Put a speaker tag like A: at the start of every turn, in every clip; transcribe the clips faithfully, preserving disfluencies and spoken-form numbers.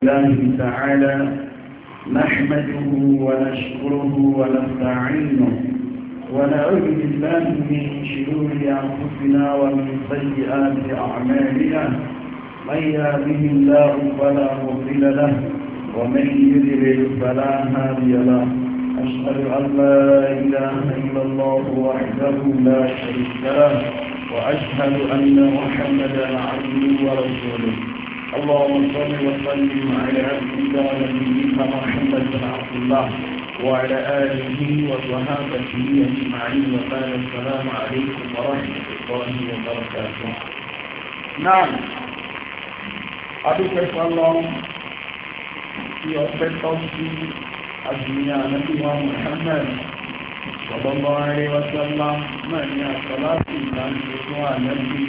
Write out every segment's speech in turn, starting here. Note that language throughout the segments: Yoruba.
A: الله تعالى نحمده ونشكره ونستعينه ونعوذ بالله من شرور أنفسنا ومن سيئات أعمالنا من يهده الله فلا مضل له ومن يضلل فلا هادي له أشهد أن لا إله إلا الله وحده لا شريك له وأشهد أن محمدا عبده ورسوله اللهم صل وسلم على عبدك ونبيك محمد بن عبد الله وعلى آله وصحابته أجمعين وقال السلام عليكم ورحمة الله وبركاته. نعم أدوك الله في أصبح توصي الدنيا نبي محمد صلى الله عليه وسلم من يا صلاة الله يسوع نبي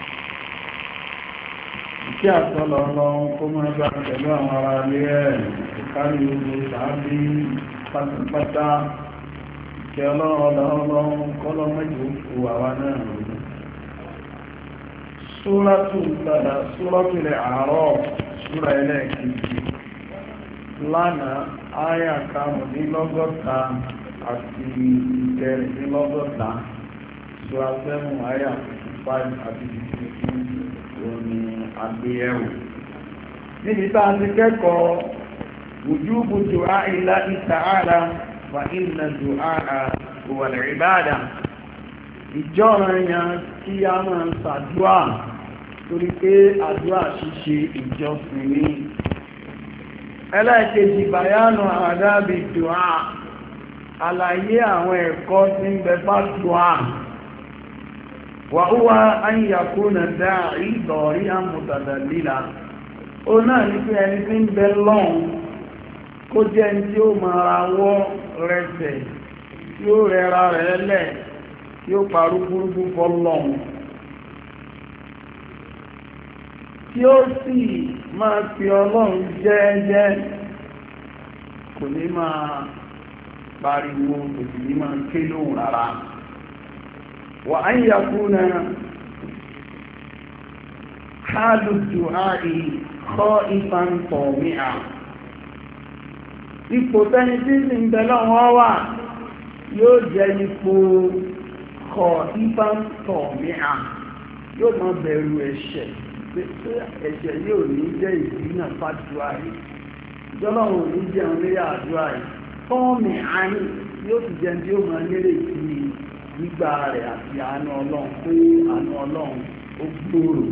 A: kí àtọ́lọ̀ ọlọ́run kó máa bá pẹ̀lú àwọn ará ilé ẹ̀ kárí gbogbo tàbí pátápátá kí ọlọ́run ọlọ́run kọ́lọ́ mẹ́jọ fò àwa náà rí. Súratul A'raf súra ẹlẹ́ẹ̀kejì lánàá áyà karùndínlọ́gọ́ta àti ìkẹrìndínlọ́gọ́ta súra sẹ́mù áyà fifty five àti fifty six òní àgbéyẹ̀wò níbi tá a ti kẹ́kọ̀ọ́ wujubu du'a Allahi ta'ala wa inna du'a huwa al-ibada ìjọ́ranyàn kí a máa ń ṣàdúà torí pé àdúà ṣíṣe ìjọsìn ni. Ẹlẹ́ẹ̀kejì bayanu àdábì du'a àlàyé àwọn ẹ̀kọ́ tí ń bẹ bá du'a wa huwa an yakuna da'i dari'an mutadallila ó náà ní pé ẹni tí ń bẹ lọ́hùn kó jẹ́ ẹni tí ó máa ra wọ́ rẹsẹ̀ tí ó rẹra rẹ̀ lẹ̀ tí ó parú burúkú fọ́lọ́hùn tí ó sì máa fi ọlọ́run jẹ́ẹ́jẹ́ kò ní máa pariwo kò sì ní máa ké lóhùn rárá. وأن يكون حال الدعاء خائفا طامعا ipò tẹ́ni tí sì ń bẹ lọ́wọ́ wà yóò jẹ́ ipò khaifan tami'a yóò máa bẹ̀rù ẹ̀ṣẹ̀ ẹ̀ṣẹ̀ yóò ní jẹ́ ìdínà fàdúrà yìí ìjọlọ́run ò ní jẹun léyà àdúrà yìí tami'a yóò sì jẹun tí ó máa lérè sí i gbígbà rẹ̀ àti àánú ọlọ́run pé àánú ọlọ́run ó gbòòrò.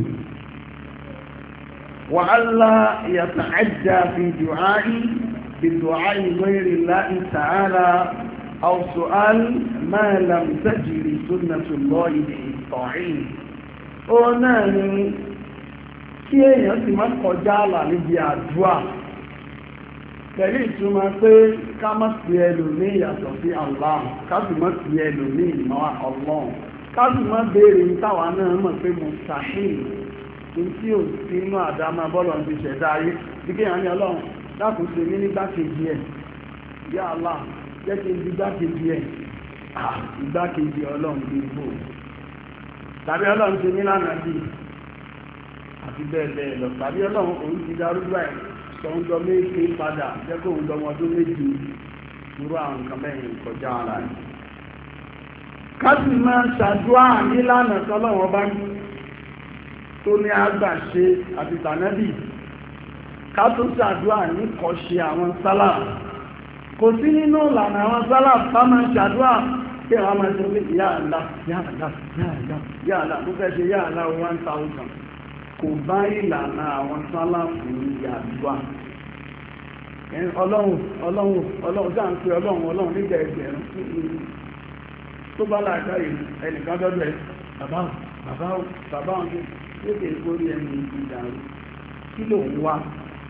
A: wa alla yata'adda fi du'a'i bi du'a'i ghayri Allahi ta'ala aw su'al ma lam tajri sunnatullahi bihi. ó náà ní kí èèyàn sì má kọjá àlà níbi àdúrà pẹ̀lú ìtumọ̀ pé ká má sí ẹlòmíì yàtọ̀ sí Allah ká sì má sí ẹlòmíì mọ́ Allah ká sì má béèrè táwa náà mọ̀ pé mustahil tí ò sí inú àdámá bọ́lọ̀ ti ṣẹ̀dá ayé bí kéèyàn ní ọlọ́run dákun ṣe mí ní gbákejì ẹ̀ ya Allah jẹ́ kí n di gbákejì ẹ̀ ìgbákejì ọlọ́run bí ibò tàbí ọlọ́run ṣe mí lánàá bí àti bẹ́ẹ̀ bẹ́ẹ̀ lọ tàbí ọlọ́run òun ti darúgbó ẹ̀ sọ́njọ méjì padà jẹ́kọ̀ òun lọ́mọdún méjì irú àwọn nǹkan mẹ́rin kọjá ara rẹ̀. káàsì máa ṣàdúrà nílànà tọ́lọ́wọ́ bá tó ní àgbàṣe àti tànẹ́bì ká tó ṣàdúrà ní kọ́ṣe àwọn sálà kò sí nínú ìlànà àwọn sálà bá máa ṣàdúrà kí àwọn máa ṣe pé yá àlá yá àlá yá àlá yá àlá mo fẹ́ ṣe yá àlá one thousand kò bá ìlànà àwọn sálàfù ìyàdúwà ọlọ́run ọlọ́run ọlọ́run dáa ń pè ọlọ́run ọlọ́run nígbà ẹgbẹ̀rún tó bá láàká yìí ẹnìkan dọ́dọ̀ ẹ bàbá bàbá bàbá ọ̀dún tó kè kórí ẹni ìdàrú kí ló ń wá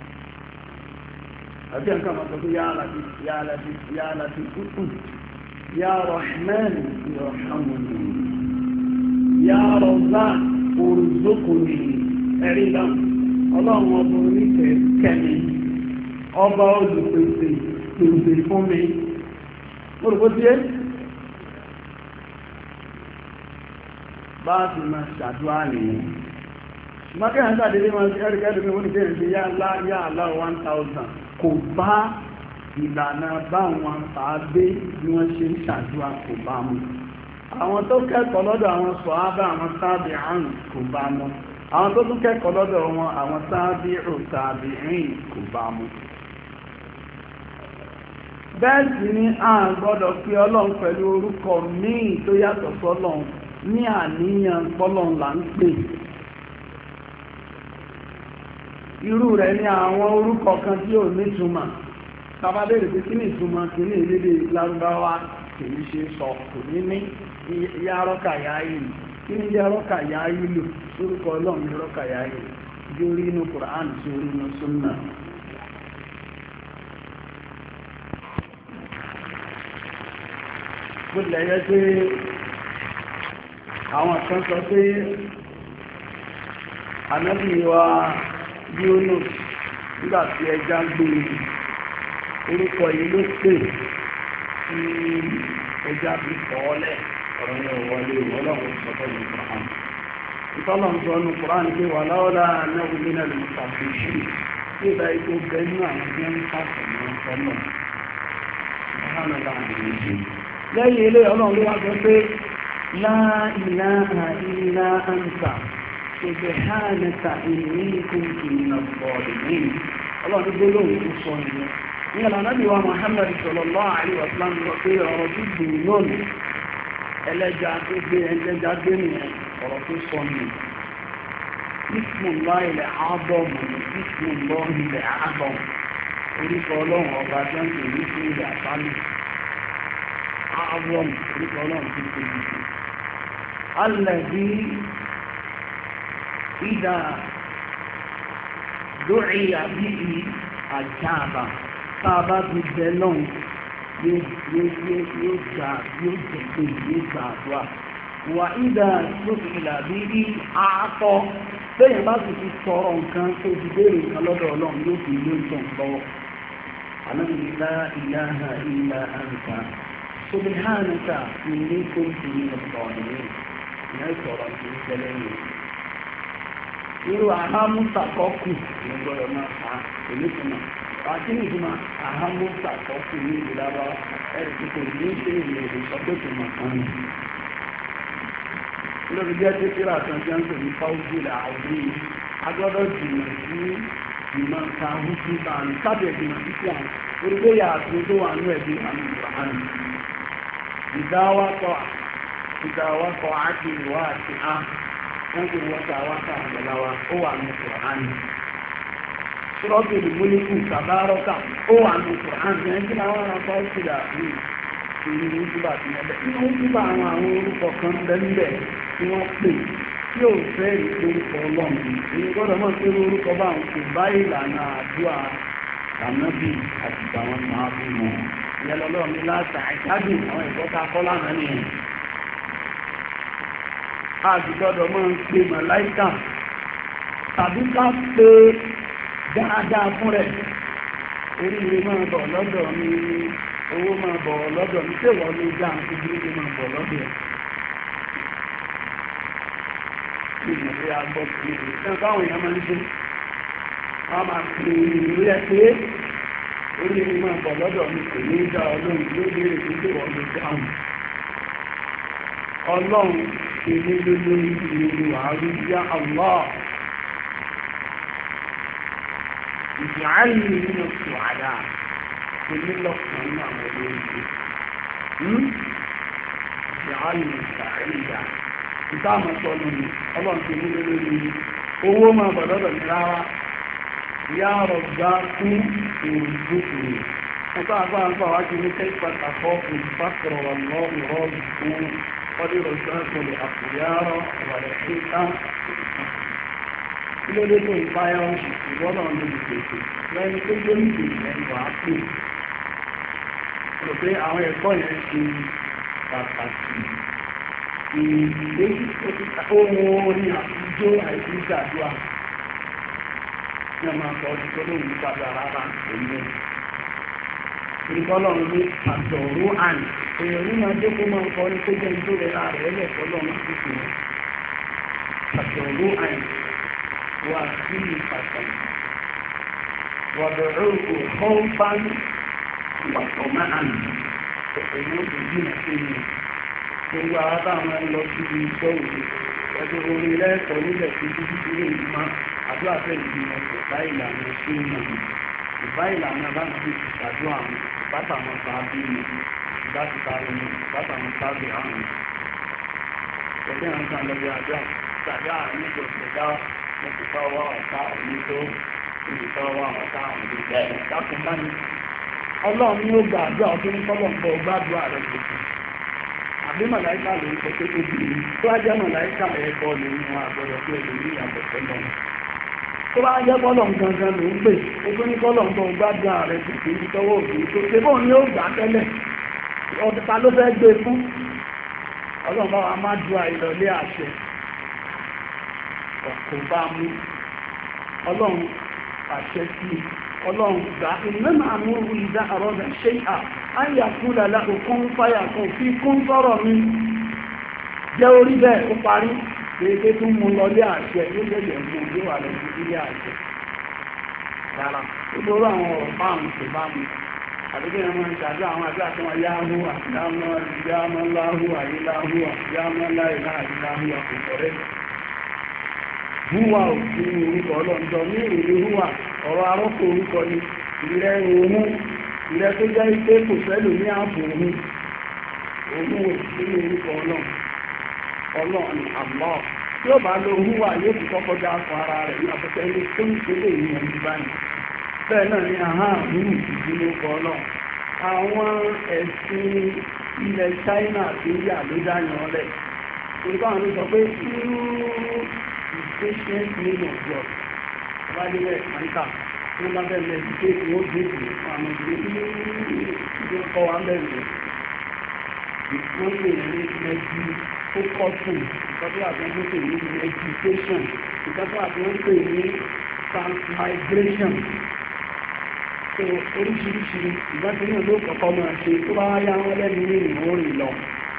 A: àbí ẹ̀ka máa sọ pé yá aláti yá aláti yá aláti kúkú yá Rahman yarhamuni yá Razzaq urzuqni ẹ̀rí náà ọlọ́run ọba oníkẹ́ kẹ́mi ọba olùpèsè pèsè fún mi mo rò bó tiẹ̀ bá a ti máa ṣàdúrà nìyẹn mọ́kẹ́ àti àdédé máa ṣe ẹ̀rìkẹ́rì pé wọ́n ti bẹ̀rẹ̀ sí yá àlá one thousand kò bá ìlànà báwọn sàábé bí wọ́n ṣe ń ṣàdúrà kò bá mu àwọn tó kẹ́kọ̀ọ́ lọ́dọ̀ àwọn sọ̀hábà àwọn sáàbì àrùn kò bá mu àwọn tó tún kẹ́kọ̀ọ́ lọ́dọ̀ wọn àwọn sáàbì ò sáàbì rìn kò bá mu. bẹ́ẹ̀ sì ni a gbọ́dọ̀ pé ọlọ́run pẹ̀lú orúkọ míì tó yàtọ̀ sọ́lọ́run ní àníyàn pọ́lọ́run là ń pè. irú rẹ̀ ní àwọn orúkọ kan tí ò nítumọ̀ tàbá bẹ̀rẹ̀ pé kí ní ìtumọ̀ kí ní ìlédè lárúbáwá kìí ṣe sọ kò ní ní yárọ́kà yáyìí kí ní yárọ́kà yáyìí lò orúkọ ọlọ́run yárọ́kà yáyìí bí orí inú Kùránì sí orí inú súnnà. bó tilẹ̀ yẹ pé àwọn kan sọ pé ànábì wa Yunus nígbà tí ẹja gbé orúkọ yìí ló pè tí ẹja bí kọ́ọ́lẹ̀ ọ̀rọ̀ yẹn wọlé ọlọ́run sọ́tọ̀ ní Quran ìtọ́lọ̀ ń sọ ní Quran pé wà láwọ́lá náà nínú ẹ̀lú ìtàkùnṣì tí ìbá ikú bẹ́ẹ̀nú àwọn tí wọ́n ń pàṣẹ ní ọ̀sọ́nà lẹ́yìn ilé ọlọ́run ló wá sọ pé la ilaha illa anta subhanaka inni kuntu minaz zalimin ọlọ́run gbólóhùn tó sọ nìyẹn ní àlànàbí wa Muhammad sallallahu alaihi wasallam lọ pé ọ̀rọ̀ tó gbìn lónìí ẹlẹ́jà tó gbé ẹlẹ́jà gbé nìyẹn ọ̀rọ̀ tó sọ nìyẹn Bismillahi al-azam Bismillahi al-azam orúkọ ọlọ́run ọba tó ń pè ní sí ilẹ̀ àpálù azam orúkọ ọlọ́run tó tóbi sí alladhi idha du'iya bihi ajaba tàbá ti bẹ lọ́hùn yóò gbà yóò jẹ pé yóò gbà àdúrà wà ìdá tó ti ìlà bí i àátọ́ bẹ́yẹn bá sì ti sọ̀rọ̀ nǹkan tó ti béèrè nǹkan lọ́dọ̀ ọlọ́run yóò fi ilé ìtàn lọ́wọ́ alámìlá ilaha illa anta subhanaka inni kuntu minaz zalimin ìyẹn sọ̀rọ̀ sí ìṣẹ̀lẹ̀ yìí irú àhámúsàkọ́kù ní gbọ́dọ̀ máa fà á èmi fún mi àti ní ìdúmọ̀ àhámúsàkọ́kù ní ìlàbá ẹ̀rì tí kò ní ṣe ìlú ìsọpẹ́tù màkàn ní lórí jẹ́ tí kíra kan jẹ́ ń pè ní fáwọ́gbìlà àwọn yìí agbọ́dọ̀ jùlọ sí ìmọ̀ nǹkan ahúsí bá ní sábẹ̀ ìgbìmọ̀ títí àwọn orílẹ̀-èdè àti tó wà ní ẹ̀bí àmì ìbàhán ìdáwàkọ̀ ìdáwàkọ̀ àti ìwà àti á wọ́n kò wọ́ta wáta àgbẹ̀láwa ó wà ní Kùránì ṣọ́ọ̀tù ìmúlẹ́kù tàbárọ́kà ó wà ní Kùránì ẹni tí àwọn ará ìṣẹ̀dá ní ìlú ìjúbà tí wọ́n bẹ̀ nínú ìjúbà àwọn àwọn orúkọ kan bẹ́ẹ̀ tí wọ́n pè tí ò fẹ́ ìforúkọ ọlọ́run èyí gbọ́dọ̀ mọ̀ pé orúkọ bá ń kò bá ìlànà àdúrà tànábì àti àwọn sàábù wọn ìyẹn lọ́lọ́run ní láta ìtàgé àwọn ìkọ́ta kọ́lá náà nìyẹn àgbìgbọ́dọ̀ máa ń pe màláíkà tàbí ká pe dáadáa fún rẹ̀ oríire máa bọ̀ lọ́dọ̀ mi owó máa bọ̀ lọ́dọ̀ mi tí wọ́n ló já àti oríire máa bọ̀ lọ́dọ̀ ẹ̀ ní ìmọ̀lẹ́ agbọ́ sí ìlú ẹ̀ káwọn èèyàn máa ń ṣe wọ́n máa pe ìlú rẹ̀ pé oríire máa bọ̀ lọ́dọ̀ mi kò ní dá ọlọ́run ló béèrè pé tí wọ́n ló dáhùn ọlọ́run èmi lórí ìlú àárí yá Allah ìjàálì nínú ṣùwádà èmi lọ́kàn ní àwọn olóògbé ìjàálì ìṣàríyà ìtààmà sọ́nù ní ọlọ́run tí èmi lórí owó máa bọ̀ lọ́dọ̀ ní rárá yá rọ̀gbá fún èrògbòkùnrin ẹ̀kọ́ àgbà wájú ní kẹ́kọ̀ọ́ fún ìfàkọ̀rọ̀ lọ́rùn rọ́ọ̀lù fún قدر الشمس لأخيار ولحيطة ilé lébò ìpáyà oṣù ìwọ́nà ní ìpèsè lẹ́ni tó gbé ní ẹ̀rọ àpò rò pé àwọn ẹ̀kọ́ yẹn ṣe pàtàkì ìgbé ohun orin àtijọ́ àìsíjàdúrà ní ọmọ àkọ́ ọdún tó lóun padà rárá òun ìkọlọ́run ní àtọ̀rọ̀ àní èèyàn ní máa jẹ́ kó máa ń kọ́ ní tó jẹ́ tó rẹ̀ láàrẹ̀ ẹlẹ́kọ̀ọ́lọ́run tó fi hàn àtọ̀rọ̀ àní وخيفة وادعوه خوفا وطمعا فإنه بدين سنة gbogbo àwọn táwọn lọ sí iṣẹ́ òde ẹgbẹ́ orin lẹ́ẹ̀kọ́ nílẹ̀ tí títí tí lè mọ́ àdúrà fẹ́ẹ̀ di ọ̀sẹ̀ bá ìlànà ṣé mọ̀ ìbá ìlànà bá ti ti ṣàdúrà àwọn ìbátà wọn sáábì ní ìbátì sáré ní ìbátà wọn sáábì àwọn ẹgbẹ́ àwọn kan lọ́jọ́ àdúrà ṣàdúrà nígbà ìṣẹ̀dá mo ti fọ́ wá ọ̀tá òní tó ìlú fọ́ wá ọ̀tá òní bẹ́ẹ̀ dákun bá ní ọlọ́run ní ó gba àdúrà ọdún ní kọ́lọ̀ ń bọ̀ gbàdúrà rẹ̀ tuntun àbí màláìkà ló ń sọ pé ó bí i tó bá jẹ́ màláìkà ẹ̀kọ́ ló ń wọn àgbọ̀dọ̀ pé èdè ní ìyàtọ̀ tẹ́lọ̀ tó bá jẹ́ kọ́lọ̀ gangan ló ń pè ó tó ní kọ́lọ̀ ń bọ̀ gbàdúrà rẹ̀ tuntun ní tọwọ́ òbí tó ṣe bóun ni ó gbà tẹ́lẹ̀ ọ̀dọ̀ta ló fẹ́ gbé fún ọlọ́run bá wa má du àìlọ́lé àṣẹ kò bá mú ọlọ́run àṣẹ sí ọlọ́run gbà ìmẹ́mà àmúrú ìdá àrọ́dà ṣe à áyà kúlà lákòókún fáyà kan fi kún sọ́rọ̀ mi jẹ́ orí bẹ́ẹ̀ ó parí kéèké tún mú lọlé àṣẹ yóò jẹ́jẹ́ mú ojú wà lọ sí ilé àṣẹ rárá ó lórú àwọn ọ̀rọ̀ báwọn tó bá mú àdúgbò ẹ̀mọ́ ìṣàdó àwọn àti àti wọn yáhú àyámọ́ ìyámọ́ láhú àyíláhú àyámọ́ láìlá àyíláhú àkùnkọ̀rẹ́ húwà òfin orúkọ ọlọ́ndọ̀ ní ìrìnlẹ̀ húwà ọ̀rọ̀ arọ́pò orúkọ ni ilẹ̀ ohun ilẹ̀ tó jẹ́ pé kò sẹ́lò ní ààbò ohun ohun òfin orúkọ ọlọ́run ọlọ́run àmọ́ tí ó bá lo húwà yóò fi kọ́kọ́ já fún ara rẹ̀ ní àpẹẹrẹ ilé tó ń ṣẹlẹ̀ ìyẹn ní báyìí bẹ́ẹ̀ náà ni àhán àmúrù ìdílé orúkọ ọlọ́run àwọn ẹ̀sìn ilẹ̀ China àti India ló dáyàn ọlẹ̀ orúkọ àwọn ló sọ pé patient name of God. Wáyé rẹ̀ àríkà tí wọ́n bá bẹ̀rẹ̀ pé kí wọ́n gbé ìlú àwọn ìgbé tí ó kọ́ wa bẹ̀rẹ̀. Wọ́n lè rí mẹ́jì tó kọ́tùn, ìtọ́jú àti wọ́n pè ní education, ìtọ́jú àti wọ́n pè ní transmigration. So oríṣiríṣi ìgbàtí náà ló kọ́kọ́ máa ṣe tó bá yá wọn lẹ́nu ní ìwọ̀n ìlọ.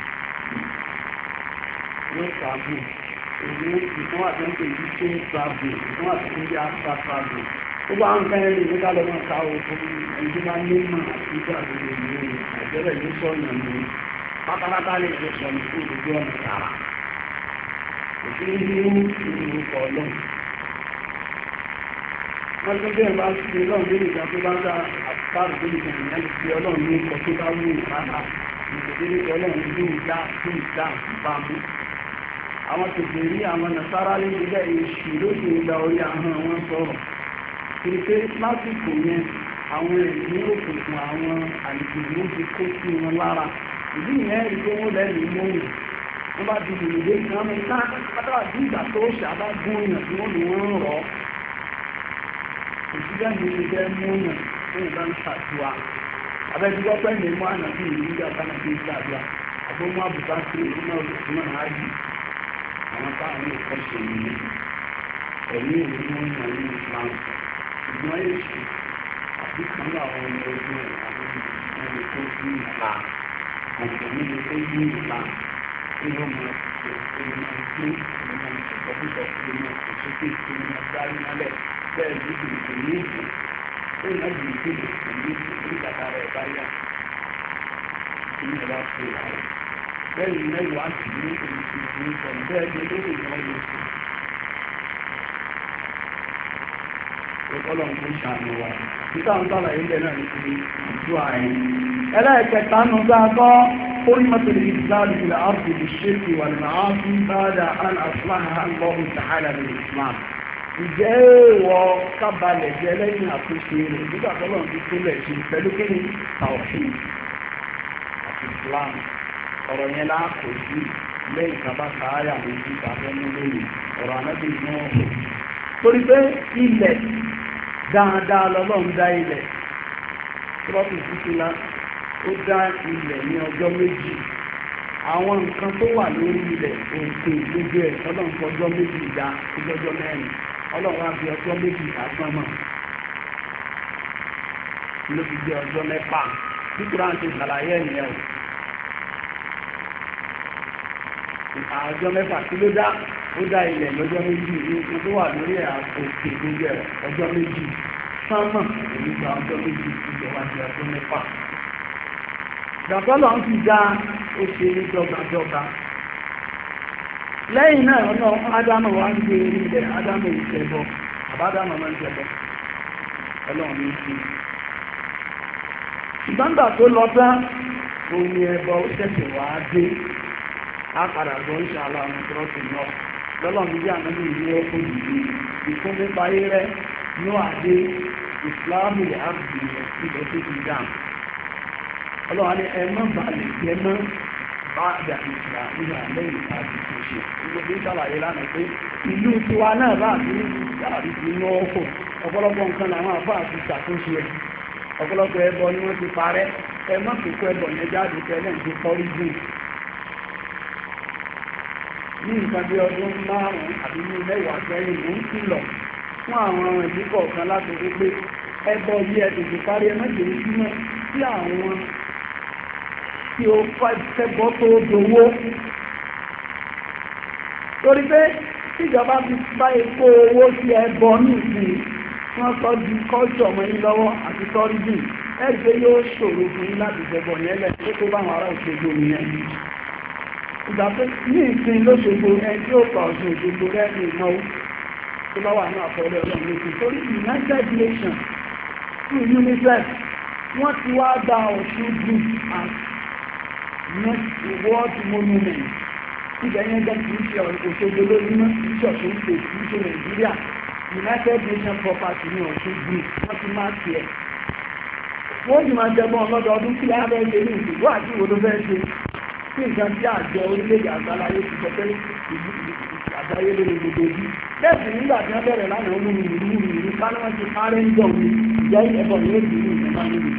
A: Yóò ṣàbù. Èyí ìfún àtẹ́ǹkè yìí ṣe ń travel, ìfún àtẹ́ǹkè after travel. Ó bá ń fẹ́ rí nígbà lọ́nà ká òkun ẹni máa ní mọ̀ àti ìgbà àgbègbè ìlú àjẹ́rẹ̀ ló sọ̀yàn ní pátápátá lè lè sọ ní fún ojú ọ̀nà tààrà. Òfin ní ìlú orúkọ ọlọ́run. Wọ́n tó bẹ́ẹ̀ bá ṣe lọ́run lórí ìjà tó bá dá àtàrù tó lè tẹ̀lé láti fi ọlọ́run ní ọkọ̀ tó bá wù rárá. Ìgbèdéke ọlọ́run ní ìjà tó ìjà bá mú. Àwọn tètè rí àwọn nàṣàrà lè gbẹ́ èṣù lóṣù ìgbà orí ahọ́n wọn sọ̀rọ̀. Kìrìkẹ́ lásìkò yẹn àwọn ẹ̀mí òkùnkùn àwọn àlejò ló ti kó sí wọn lára. Ìdí ìyẹn rí pé wọ́n lẹ́nu mọ́wù. Wọ́n bá di ìrìnlẹ̀ tí wọ́n mú ká pátápátá bí ìgbà tó ṣàbá gún èèyàn tí wọ́n lù wọ́n rọ̀. Òṣìṣẹ́ mi ti jẹ́ múyàn fún ìbá ń ṣàdúrà. Abẹ́dúgbọ́ pẹ́ ní mú àná bí ìlú ìjà bá náà fi ṣàdúrà. Àbọ̀mọ́ àbùkà sí ìlú náà lòsùn náà á yìí. Àwọn táwọn ìkọ́ ṣe nìyẹn ẹ̀mí ìlú ní ìmọ̀ ní Islam ìgbọ́n èṣù àti kan àwọn ọmọ ogun àwọn ẹni tó ní ìlà àǹfààní ni tó ní ìlà tí wọ́n máa ṣe ìṣe máa gbé ìṣe máa ṣe ìṣọ́bùsọ̀ ìṣe máa ṣe sókè ìṣe máa dárí mọ́lẹ̀ bẹ́ẹ̀ ní ìṣe ní ìṣe ó yẹ kí ìṣe ìṣe ní ìṣe ní ìgbàgbà rẹ̀ bá yà kí ní ìwà ṣe ìlànà. Bẹ́ẹ̀ni mẹ́wàá sì ní èyí tí ó ń sọ bẹ́ẹ̀ ni lórí ìwọ̀n yóò sí. Ọlọ́run tó ṣàánú wa. Títà ń sára ilẹ̀ náà ní ti ìjú ààrẹ. Ẹlẹ́ẹ̀kẹta nù dáadọ́, ó rí mọ́tò lè ìsìláàlì ilẹ̀ áàpù lè ṣe ti wà ní ààfin báadà án àṣìláhà lọ́rùn tàhálà ní Islam. Ìjẹ́ èèwọ̀ kábàlẹ̀ jẹ́ lẹ́yìn àtúnṣe rẹ̀ nígbà tọ́lọ́run ti túnlẹ̀ ṣe pẹ̀lú kí ni tawhid àti Islam. Ọ̀rọ̀ yẹn láàkó sí lẹ́yìn kaba sáárà ní ti ìgbàfẹ́ mú lórí ọ̀rọ̀ anábì náà hù. Torí pé ilẹ̀ dáadáa lọ́lọ́run dá ilẹ̀. Trọ́pì títí la ó dá ilẹ̀ ní ọjọ́ méjì. Àwọn nǹkan tó wà lórí ilẹ̀ òkè gbogbo ẹ̀ ọlọ́run fọjọ́ méjì dá lọ́jọ́ mẹ́rin. Ọlọ́run á fi ọjọ́ méjì lásán mọ̀. Ló fi jẹ́ ọjọ́ mẹ́fà. Bí Kúránì ti ṣàlàyé ẹ̀yẹ o. Àjọ mẹ́fà tí ló dá ó dá ilẹ̀ lọ́jọ́ méjì ní tó wà lórí òkè gbogbo ẹ̀ ọjọ́ méjì sánmà nígbà ọjọ́ méjì ìjọba di ọjọ́ mẹ́fà. ìgbàtọ́lọ̀ ń fi dá ó ṣe ní dọ́gbadọ́gba. lẹ́yìn náà ọ̀nà ádámù wá ń gbé orí ilẹ̀ ádámù ìṣẹ̀bọ àbádámù máa ń ṣẹbọ ọlọ́run ní sí. ìgbàgbà tó lọ tán òun ni ẹbọ ó ṣẹ̀ṣẹ̀ wá dé á padà gbọ́ ìṣàlọ́ àwọn ìṣòro náà lọ́lọ́run bí ànábì ìlú ọkọ̀ yìí ìfún nípa ayé rẹ̀ ní àdé ìsìláàmù àbùdí ìbò tó ti dà ọlọ́run ní ẹmọ́ balẹ̀ jẹ́mọ́ bá àdà ìsìlá nínú àlẹ́ ìpàdé tó ṣe ìgbò tó ṣàlàyé lánàá pé ìlú tiwa náà bá àti ní ìsìláàrí ti ní ọkọ̀ ọ̀pọ̀lọpọ̀ nǹkan làwọn àbá àti ṣàtúnṣe ẹ̀ ọ̀pọ̀lọpọ̀ ẹbọ ni wọ́n ti parẹ́ ẹmọ́ kíkọ́ ẹbọ yẹn jáde tẹ́lẹ̀ ní kọ́ríjì ní nǹkan bí ọdún márùn-ún àbí ní mẹ́wàá sẹ́yìn mú ń kìlọ̀ fún àwọn ọmọ ìlú kọ̀ọ̀kan láti rí pé ẹbọ yí ẹ̀dùn parí ẹmọ́jẹ̀ ìjúmọ́ sí àwọn tí ó fẹ́bọ́ tó dowó torí pé tíjọba fi bá epo owó sí ẹbọ ní ìsìn wọ́n sọ di kọ́jọ̀ ọmọ yín lọ́wọ́ àti tọ́rídì ẹgbẹ́ yóò ṣòro fún yín láti jẹbọ yẹn lẹ̀ tó tó bá àwọn ará Òṣogbo nìyẹn ìgbà pé ní ìsìn lóṣogbo ẹni tí ó kọ̀ ọ̀sùn Òṣogbo rẹ̀ ní ìnáwó tó bá wà ní àfọwọ́lẹ̀ ọlọ́run lókè torí United Nations through UNICEF wọ́n ti wá gba Ọ̀ṣun group as next world monument ibẹ̀ yẹn jẹ́ kìí ṣe Òṣogbo lójúmọ́ kìí ṣe Ọ̀ṣun state kìí ṣe Nàìjíríà United Nations property ní Ọ̀ṣun group wọ́n ti máa tiẹ̀ wọ́n sì máa jẹmọ́ ọlọ́dọọdún kí á bẹ́ẹ̀ ṣe ní ìdìbò àti ìwòdó fẹ́ ṣe sí nǹkan tí àjọ orílẹ̀-èdè àgbáláyé ti sọ pé àgbáyé lórí gbogbo ojú lẹ́sì nígbà tí wọ́n bẹ̀rẹ̀ lánàá ó múlù ìlú ìlú ká ní wọ́n ti parẹ́ ń jọ mi ìjẹ́ ẹ̀bọ̀ ní èdè ní ìjọba níbi.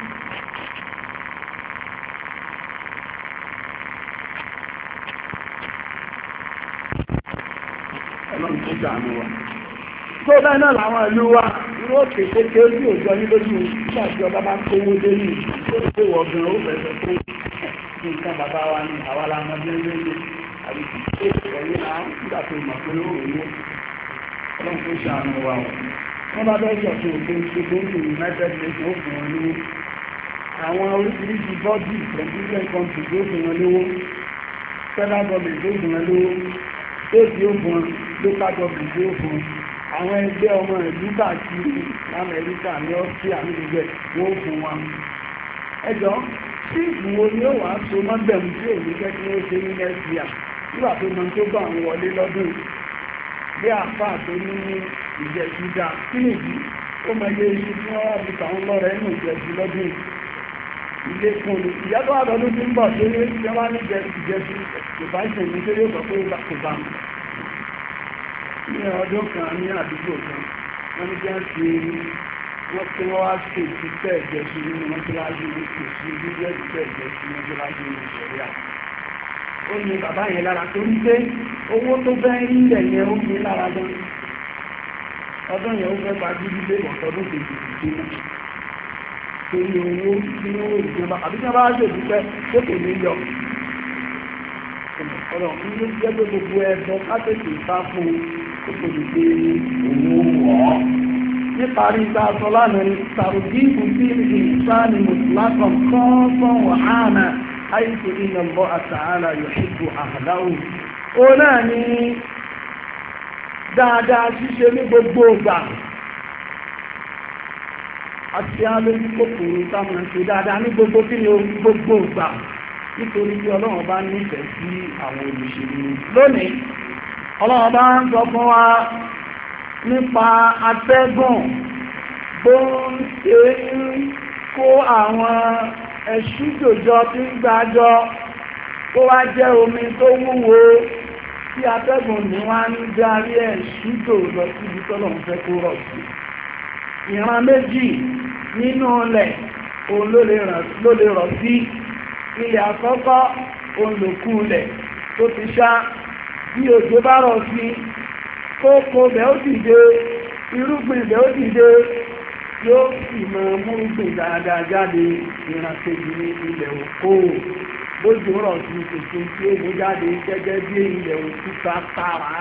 A: ọlọ́run tó dànù wa tó bẹ́ẹ̀ náà làwọn ìlú wa irú òkè kékeré ojú òjò ní lójú nígbà tí ọba bá ń kówó dé ní ìlú tó lè wọ̀ gan ó bẹ̀rẹ̀ pé nǹkan bàbá wa ní àwa la mọ bẹ́ẹ̀ lé àbí kí ẹ̀yìn náà nígbà tó mọ̀ pé ó wò ó ọlọ́run tó ṣàánú wa o wọ́n bá bẹ́ẹ̀ sọ̀tún òfin ṣogbó ní United Nations ó fún wọn lówó àwọn oríṣiríṣi bọ́ọ̀dì president country tó fún wọn lówó federal government tó fún wọn lówó state yóò fún wọn local government yóò fún wọn àwọn ẹgbẹ́ ọmọ ìlú káàkiri Amẹ́ríkà ní Austria ní gbogbo ẹ̀ wọ́n fún wọn ẹjọ́ tí ìwò ni ó wà so mọ́gbẹ̀mù tí ò ní jẹ́ kí ó ṣe ní nàìjíríà nígbà tó mọ́ tó bá àwọn wọlé lọ́dún bí àpá tó ní ìjẹ̀sídà sí ìdí ó mọ ilé iṣu tí wọ́n wá bí tàwọn lọ́rẹ̀ ẹ̀nù ìjẹ̀sí lọ́dún ilé fún ni ìyá tó wà lọ́dún tí ń bọ̀ tó ní tí wọ́n ní ìjẹ̀sí ìbá ìṣẹ̀lẹ̀ tó yóò sọ pé kò bá mi ní ọdún kan ní àdúgbò kan wọ́n ní bí wọ́n ti wọ́n tí wọ́n wá sí ìtìtẹ́ ìjẹsí nínú mọ́síláṣí ní kò sí ìdíjẹ́ ìtìtẹ́ ìjẹsí mọ́síláṣí ní ìṣẹ̀ríà. ó ní bàbá yẹn lára tó ń gbé owó tó fẹ́ rí ilẹ̀ yẹn ó ní lára gan. ọdún yẹn ó fẹ́ pajú ilé ọ̀tọ́dún kejì ìdí náà. torí owó tí ó ìjọba àbí tí wọ́n bá ṣe ìdúpẹ́ tó kò ní yọ. ọ̀rọ̀ ń ló jẹ́ pé gbogbo ẹ̀bọ kápẹ́tì ìfá fún ó kò ní gbé owó wọ̀ níparí ìdáṣọ́ lánàá ní tàrùdíbù sí ìsáni mùsùlákan kọ́ọ̀kan wàhánà àìsù iná bọ́ àtàhálà yòṣìbò àhàdáwò ó náà ní dáadáa ṣíṣe ní gbogbo ìgbà àti alójú kòkòrò táwọn ṣe dáadáa ní gbogbo kí ni gbogbo ìgbà nítorí bí ọlọ́run bá nífẹ̀ẹ́ sí àwọn olùṣèlú lónìí ọlọ́run bá ń sọ fún wa nípa atẹ́gùn bó ń ṣe ń kó àwọn ẹ̀ṣújòjọ tí ń gbàjọ kó wá jẹ́ omi tó wúwo tí atẹ́gùn ní wá ń darí ẹ̀ṣújò lọ síbi tọ́lọ́run fẹ́ kó rọ̀ sí. ìran méjì nínú ilẹ̀ òun ló lè rọ̀ sí ilẹ̀ àkọ́kọ́ òun lòkú ilẹ̀ tó ti ṣá bí òjò bá rọ̀ sí kókó bẹ̀ ó dìde irúgbìn bẹ̀ ó dìde yóò sì mọ múrúgbìn dáadáa jáde ìrànkejì ní ilẹ̀ òkó lójú rọ̀ sí tuntun tí ó mú jáde gẹ́gẹ́ bí ilẹ̀ òkúta tààrà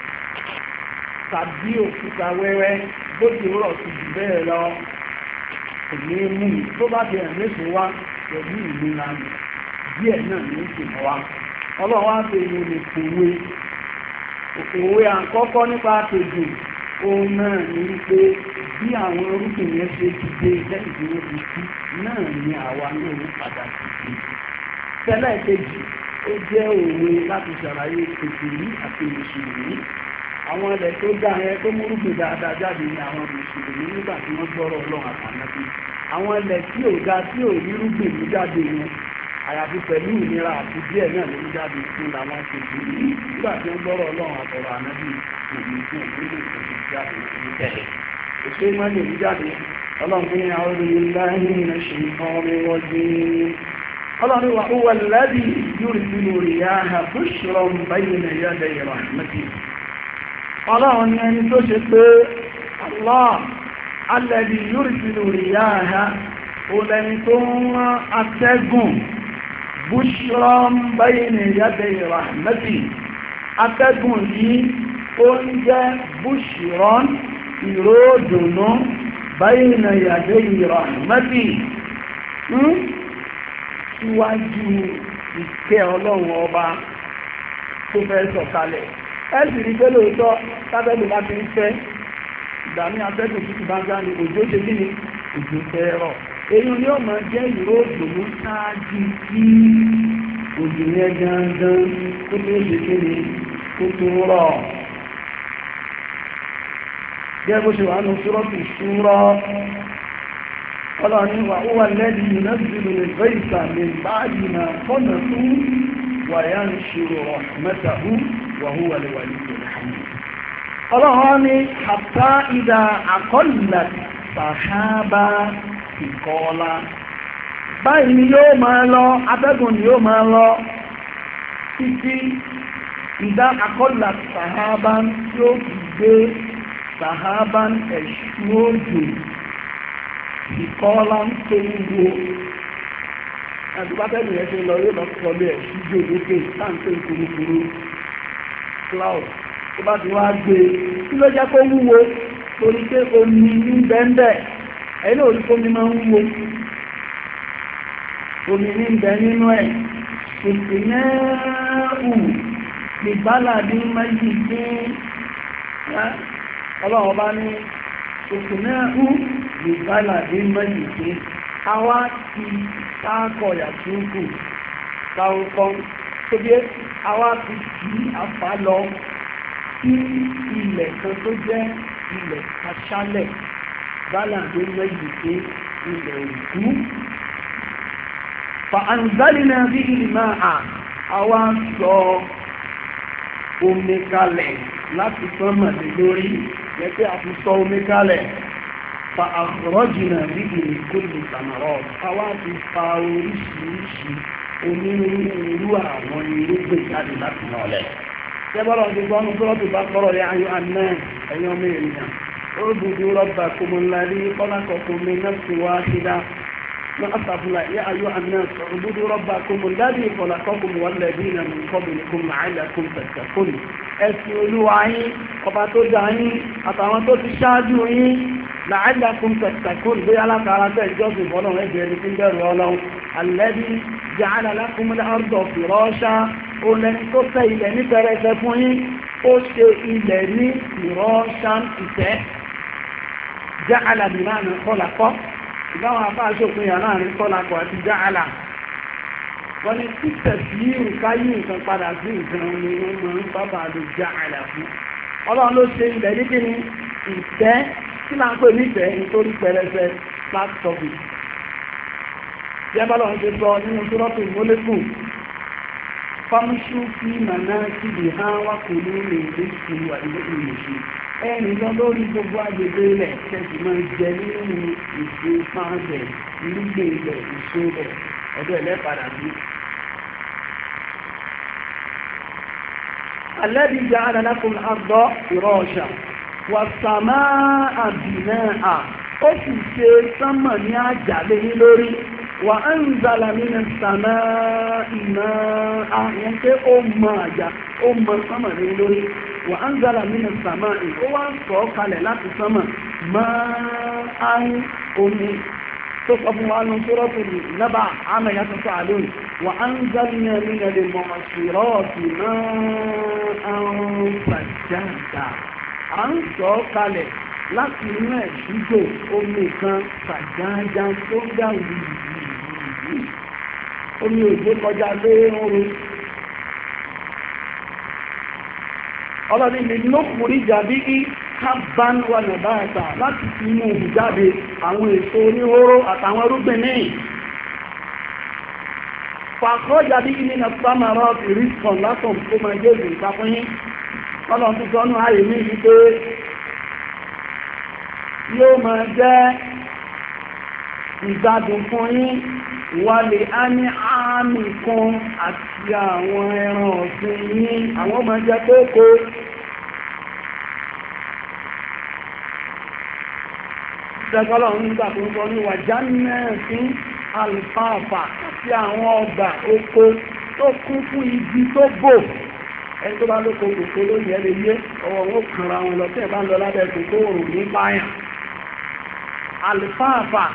A: tàbí òkúta wẹ́wẹ́ lójú rọ̀ sí jù bẹ́ẹ̀ lọ kò ní mú tó bá ti ẹ̀mí fún wa pẹ̀lú ìlú lánàá díẹ̀ náà ní ìsìnkú wa ọlọ́run wá pé inú lè kòwé òkòwé àkọ́kọ́ nípa àtòjò òun náà ní wípé bí àwọn orúkìn yẹn ṣe ti dé lẹ́yìn tí wọ́n ti kú náà ní àwa náà ní padà sí i tẹ́lẹ̀ kejì ó jẹ́ òwe láti ṣàlàyé kèfèrí àti mùsùlùmí àwọn ilẹ̀ tó dá yẹn tó múrùgbìn dáadáa jáde ní àwọn mùsùlùmí nígbà tí wọ́n gbọ́rọ̀ ọlọ́run àtànábì àwọn ilẹ̀ tí ò dá tí ò rírúgbìn mú jáde yẹn àyàfi pẹ̀lú ìnira àti díẹ̀ náà ló ń jáde fún làwọn kèfèrí nígbà tí wọ́n gbọ́rọ̀ ọlọ́run àtọ̀rọ̀ ànábì òbí fún òbílẹ̀ ìtòsí jáde ní tẹ̀lé òṣè má lè rí jáde ọlọ́run fún yàrá olóyè láàyè ní ṣe nǹkan ọmọ ọdún ọlọ́run wà ó wà lẹ́bí yóò fi lórí yáha tó ṣọ́rọ̀ báyìí nà yáda ìrọ̀ àmọ́tì ọlọ́run ní ẹni tó ṣe pé Allah alẹ́bí yóò fi lórí yáha ó lẹ́ni tó ń rán atẹ́gùn bushran bayna yaday rahmati atẹ́gùn yìí ó ń jẹ́ bushran ìròdùnú bayna yaday rahmati síwájú ìkẹ́ ọlọ́run ọba tó fẹ́ sọ̀kalẹ̀ ẹ̀sì rí pé lóòótọ́ tábẹ́lù bá ti ń fẹ́ ìgbà ní atẹ́gùn títí bá ń gbá ní òjò ṣe bí ní òjò fẹ́ rọ̀ èyí ni ó máa jẹ́ ìró òdòdó ṣáájú kí òjò yẹn gangan kó tó ṣe kéde kó tó rọ̀ gẹ́gẹ́ bó ṣe wà ní ṣúrọ́tù ṣúrọ́ ọlọ́ni wà ó wà lẹ́dí yunẹ́sìlú lè fẹ́ ìsàlẹ̀ báyìí na fọ́nà tó wà yá ń ṣòro mẹ́tàú wà ó wà lè wà ní ọlọ́run ní àtà ìdá àkọlùlà sàhábà ìkọọlá báyìí ni yóò máa lọ atẹ́gùn ni yóò máa lọ títí ìdá àkọlà sàhábán tí ó fi gbé sàhábán ẹ̀ṣù òjò ìkọọlá ń tó wúwo àdúgbàtẹ́lù yẹn ṣe lọ yóò lọ sọlé ẹ̀ṣù jò lókè táǹtẹ́ ìkúrúkúrú cloud tó bá ti wá gbé kí ló jẹ́ kó wúwo torí pé omi ní bẹ́ẹ̀ ẹ̀yìn orí omi máa ń wo omi ní ìbẹ̀ nínú ẹ̀ ìpínlẹ̀ẹ̀hù ìbálàdí méjì tí ọlọ́run bá ní ìpínlẹ̀ẹ̀hù ìbálàdí méjì tí a wá ti sáàkọ̀ yàtúkù sáàkọ̀ tó bí a wá ti kí àfà lọ sí ilẹ̀ kan tó jẹ́ ilẹ̀ aṣálẹ̀ bálàdé méjì pé ilẹ̀ òkú fa'anzalina bí ìlìmá à àwa sọ omi kalẹ̀ láti sánmàdé lórí lẹ́pẹ́ àti sọ omi kalẹ̀ fa akhrajna bí ìlìkúlù sàmàrọ̀ àwa ti fa oríṣiríṣi onírúurú àwọn irúgbìn jáde láti náà lẹ̀ tẹ́bọ́lọ̀ ti gbọ́nù sọ́rọ̀tù bá kọ́rọ̀ yá ayọ́ àná ẹ̀yọ́ mẹ́rin اعبدوا ربكم الذي خلقكم من نفس واحدة أستغفر يا أيها الناس اعبدوا ربكم الذي خلقكم والذين من قبلكم لعلكم تتقون ẹ̀sìn Olúwa yín ọba tó dá yín àtàwọn tó ti ṣáájú yín لعلكم تتقون bí alákàrà tẹ́ ìjọsìn bọ́nà ẹgbẹ̀ ẹni tí ń bẹ̀rù Ọlọ́run الذي جعل لكم الأرض فراشا ó lẹ́ni tó tẹ́ ilẹ̀ ní pẹrẹsẹ fún yín ó ṣe ilẹ̀ ní ìrọ́ṣán ìtẹ́ jáàlà bí máa ní kọ́lákọ́ ìbáwọn afáàṣòpin yà láàrin kọ́lákọ́ àti jáàlà wọ́n ni títẹ̀ sí ìkáyí nǹkan padà sí nǹkan ni wọ́n mọ̀ ń bábà lè jáàlà fún ọlọ́run ló ṣe ilẹ̀ ní kíni ìtẹ́ tí máa ń pè nífẹ̀ẹ́ nítorí pẹrẹsẹ flat surface yẹ́bọ́lọ́run ṣe sọ nínú sọ́rọ́tù mólẹ́kù fámúṣú sí màná síbi hàn wá kò ní lè dé sí wà ilé ìrìnṣẹ́ ẹni lọ lórí gbogbo agbègbè rẹ̀ kẹsì máa jẹ nínú ìṣe fáńdẹ̀ irúgbìn ilẹ̀ ìṣó rẹ̀ ọdún ẹlẹ́padà sí. alẹ́bí jẹ́ adálákùn àgbọ́ ìrọ̀ọ̀ṣà wà sàmá àbìnà à ó sì ṣe sánmà ní àjàlé ní lórí wà á ń zàlà nínú sàmà ìmọ̀ àwọn pé ó mọ àjà ó mọ sánmà ní lórí wà á ń zàlà nínú sàmà ìkó wá ń sọ kalẹ̀ láti sánmà máa ń omi tó sọ fún wa nù sórọ́tù nábà àmà yàtọ̀ sọ àlóyìn wà á ń zàlà nínú lè mọ̀ ṣìrọ́ọ̀tì máa ń fàjáàdà à ń sọ kalẹ̀ láti inú ẹ̀ṣújò omi kan fàjáàdà tó dáwì omi òjò kọjá lé oòrùn ọlọ́ni lè lókùnrin jàbí í kábán wà nàbáyàtà láti fi inú òhù jáde àwọn èso oníhóró àtàwọn irúgbìn ní fàkọ́ jàbí í nínú sámàrọ̀ ìrísàn látàn tó máa jẹ́ ìrìn ìtàkùnyín ọlọ́run tó sọ́nù ààyè ní wípé yóò máa jẹ́ ìgbádùn fún yín wálé á ní àmì kan àti àwọn ẹran ọ̀sìn yín àwọn máa jẹ kókó ìṣẹ́kọ́lọ̀ nígbà tó ń sọ ní wàjá mẹ́ẹ̀sí alfáàfà àti àwọn ọgbà oko tó kún fún igi tó bò ẹni tó bá lóko kòkó lóyìn ẹ lè yé ọwọ́ wọn kànra wọn lọ tí ẹ bá ń lọ lábẹ́ kòkó òrùn ní báyàn alfáàfà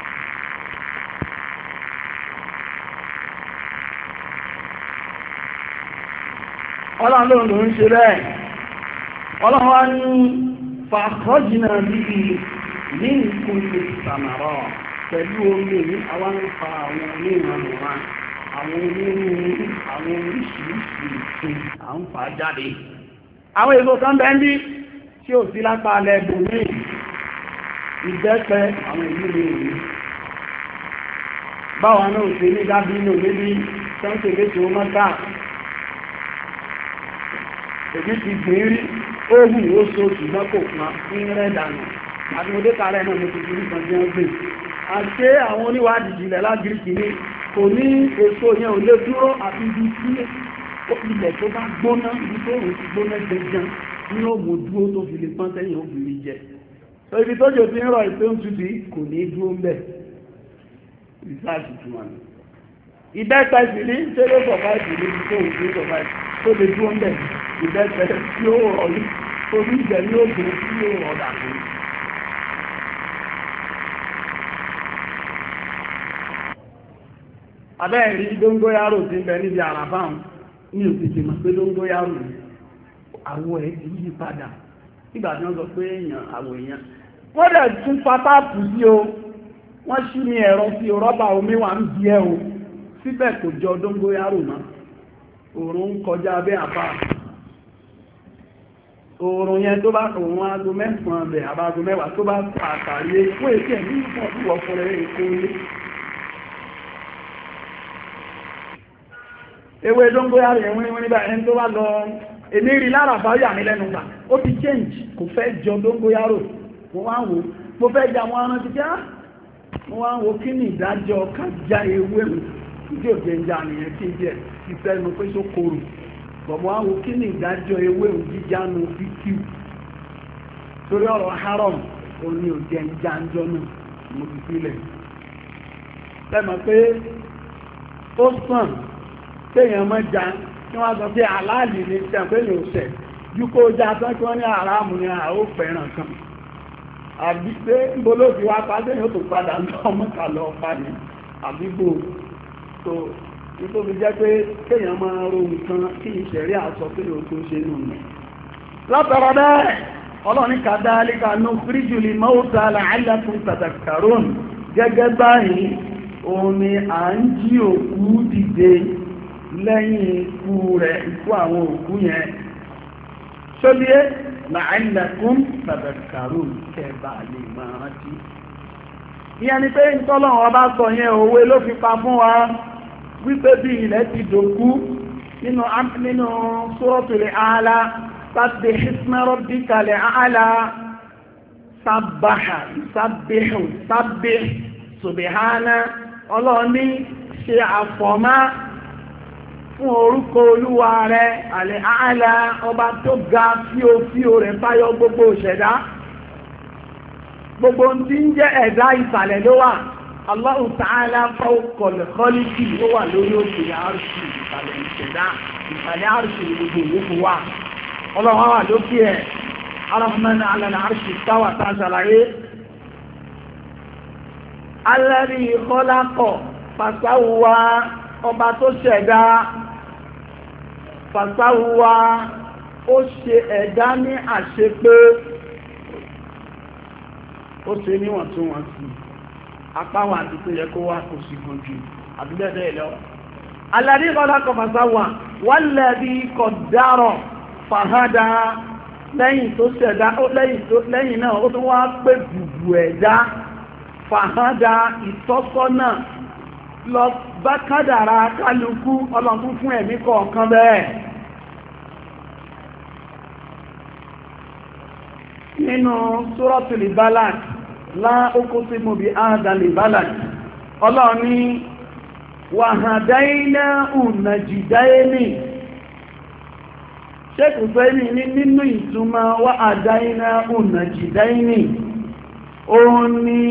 A: ọlọ́run ló ń ṣe bẹ́ẹ̀ ọlọ́run wá ní fàkọ́jìnà bíbí ní ìkúnlẹ̀ sàmàrọ̀ pẹ̀lú orí èyí àwọn ń fa àwọn onírànà wa àwọn onírúurú àwọn oríṣiríṣi ìpín à ń fà jáde àwọn èso kan bẹ́ẹ̀ ní tí ò sí lápá alẹ́ bòmí ìbẹ́pẹ àwọn ìlú rẹ̀ rí báwa náà ò sí ní dábínú níbi sẹ́ńtẹ̀ léṣe ó mọ́ta èdè ti gbìn rí ohun ó so ṣùgbọ́n kò pọn ní rẹ̀ dànù àti mo dé kààrẹ náà mo ti fi nìkan jẹ́ gbé àti àwọn oníwádìí jìnlẹ̀ lágíríkì ní kò ní èso yẹn ò lè dúró àti ibi tí ilẹ̀ tó bá gbóná ibi tó rùn ti gbóná jẹjẹn ní ó mú dúró tó fi lè pọ́n tẹ́yìn obìnrin jẹ so ibi tó jò ti ń rọ ìpé ń tutù kò ní dúró ń bẹ̀ ìsáàtì tí wọ́n ní ìbẹ́pẹ́ sì ní ṣé ló sọ̀fà ìsìlẹ̀ ibi tó rùn sí sọ̀fà tó lè dúró ń bẹ̀ ìbẹ́pẹ́ tí ó rọ̀ ní torí ìjẹ́ ní ògùn tí ó rọ̀ dà fún abẹ́ẹ̀rí dóngóyárò tí ń bẹ níbi àràfáhùn ní òtìtì mọ̀ pé dóngóyárò àwọ̀ ẹ̀ ti yí padà nígbà tí wọ́n sọ pé èèyàn àwọ̀ èèyàn wọ́n dẹ̀ tún pátápù sí o wọ́n ṣí ní ẹ̀rọ sí o rọ́bà omi wà ń bí ẹ o síbẹ̀ kò jọ dóngóyárò mọ́ òòrùn ń kọjá abẹ́ àbá òòrùn yẹn tó bá òòrùn aago mẹ́sàn-án bẹ̀ àbáago mẹ́wàá tó bá àtàrí fún èsì ẹ̀ ní ìfọ̀túwọ̀ fún ẹ̀ èkó ilé ewé dóngóyárò yẹn wọ́n nígbà ẹni tó bá lọ èmi rí lára báyà ní lẹ́nu gbà ó ti change kò fẹ́ jọ dóngóyárò mo wá ń wò mo fẹ́ jà wọn arántí já mo wá ń wò kí ni ìdájọ́ ká já ewé mi ìdí òjò ń jà nìyẹn kí n jẹ ti sẹ́nu pé só korò bọ̀ mo wá ń wò kí ni ìdájọ́ ewé mi jíjá nu fíkú torí ọ̀rọ̀ haram òní òjò ń já ń jọ náà mo ti sílẹ̀ lẹ́mọ̀ pé ó sàn téèyàn mọ́ já ní wọ́n sọ pé aláàlì ní ṣẹ̀pẹ́ ní òṣẹ̀ yúkó já tán kí wọ́n ní àrámù ní àó fẹ́ràn kan àbí pé níbo ló fi wá pàdé yóò tó padà lọ mọ́ta lọ pa ní àbígbò tó nítorí fi jẹ́ pé téèyàn máa ro nǹkan kí ìṣẹ̀rí àsọ pé ó tó ṣe nù mí látọ̀rọ̀ bẹ́ẹ̀ ọlọ́ni kadhalika nukhrijul mawta la'allakum tadhakkarun gẹ́gẹ́ báyìí òun ni à ń jí òkú dìde lẹ́yìn ikú rẹ̀ ikú àwọn òkú yẹn ṣóbíé la'allakum tadhakkarun kẹba lè máa rántí ìyẹn ni pé ìtọ́lọ́wọ́ bá sọ yẹn òwe ló fi pa fún wa wípé bí ilẹ̀ ti dòkú nínú nínú suratul A'la sabbih isma rabbikal a'la sabbaha sabbihu sabbih subhana ọlọ́ọ̀ní ṣe àfọ̀má fún orúkọ olúwa rẹ̀ àlẹ́ àálà ọba tó ga fíofíò rẹ̀ báyọ gbogbo ìṣẹ̀dá gbogbo tí ń jẹ́ ẹ̀dá ìsàlẹ̀ ló wà Allahu ta'ala fawqa al-khalqi ó wà lórí òkè àrùsì ìsàlẹ̀ ìṣẹ̀dá ìsàlẹ̀ àrùsì gbogbo ìyókù wà ọlọ́run wà lókè ẹ̀ Ar-Rahman 'ala al-'arshi istawa tá a ṣàlàyé alladhi khalaqa fasawwa ọba tó ṣẹ̀dá fasawwa ó ṣe ẹ̀dá ní àṣepé ó ṣe níwọ̀ntúnwọ̀nsì apá wọn àti tó yẹ kó wá kò sí gbòjì àbúgbẹ́dẹ́ lọ alladhi khalaqa fasawwa walladhi qaddara fahada lẹ́yìn tó ṣẹ̀dá lẹ́yìn náà ó tún wá pé bùbù ẹ̀dá fahada ìtọ́sọ́nà lọ bá kádàrá kálukú ọlọ́run fún ẹ̀mí kọ̀ọ̀kan bẹ́ẹ̀ nínú Suratul Balad la uqsimu bi hadhal balad ọlọ́run ní wa hadaynahu najdaini ṣékù fẹ́ni ní nínú ìtumọ̀ wa hadaynahu najdaini òun ni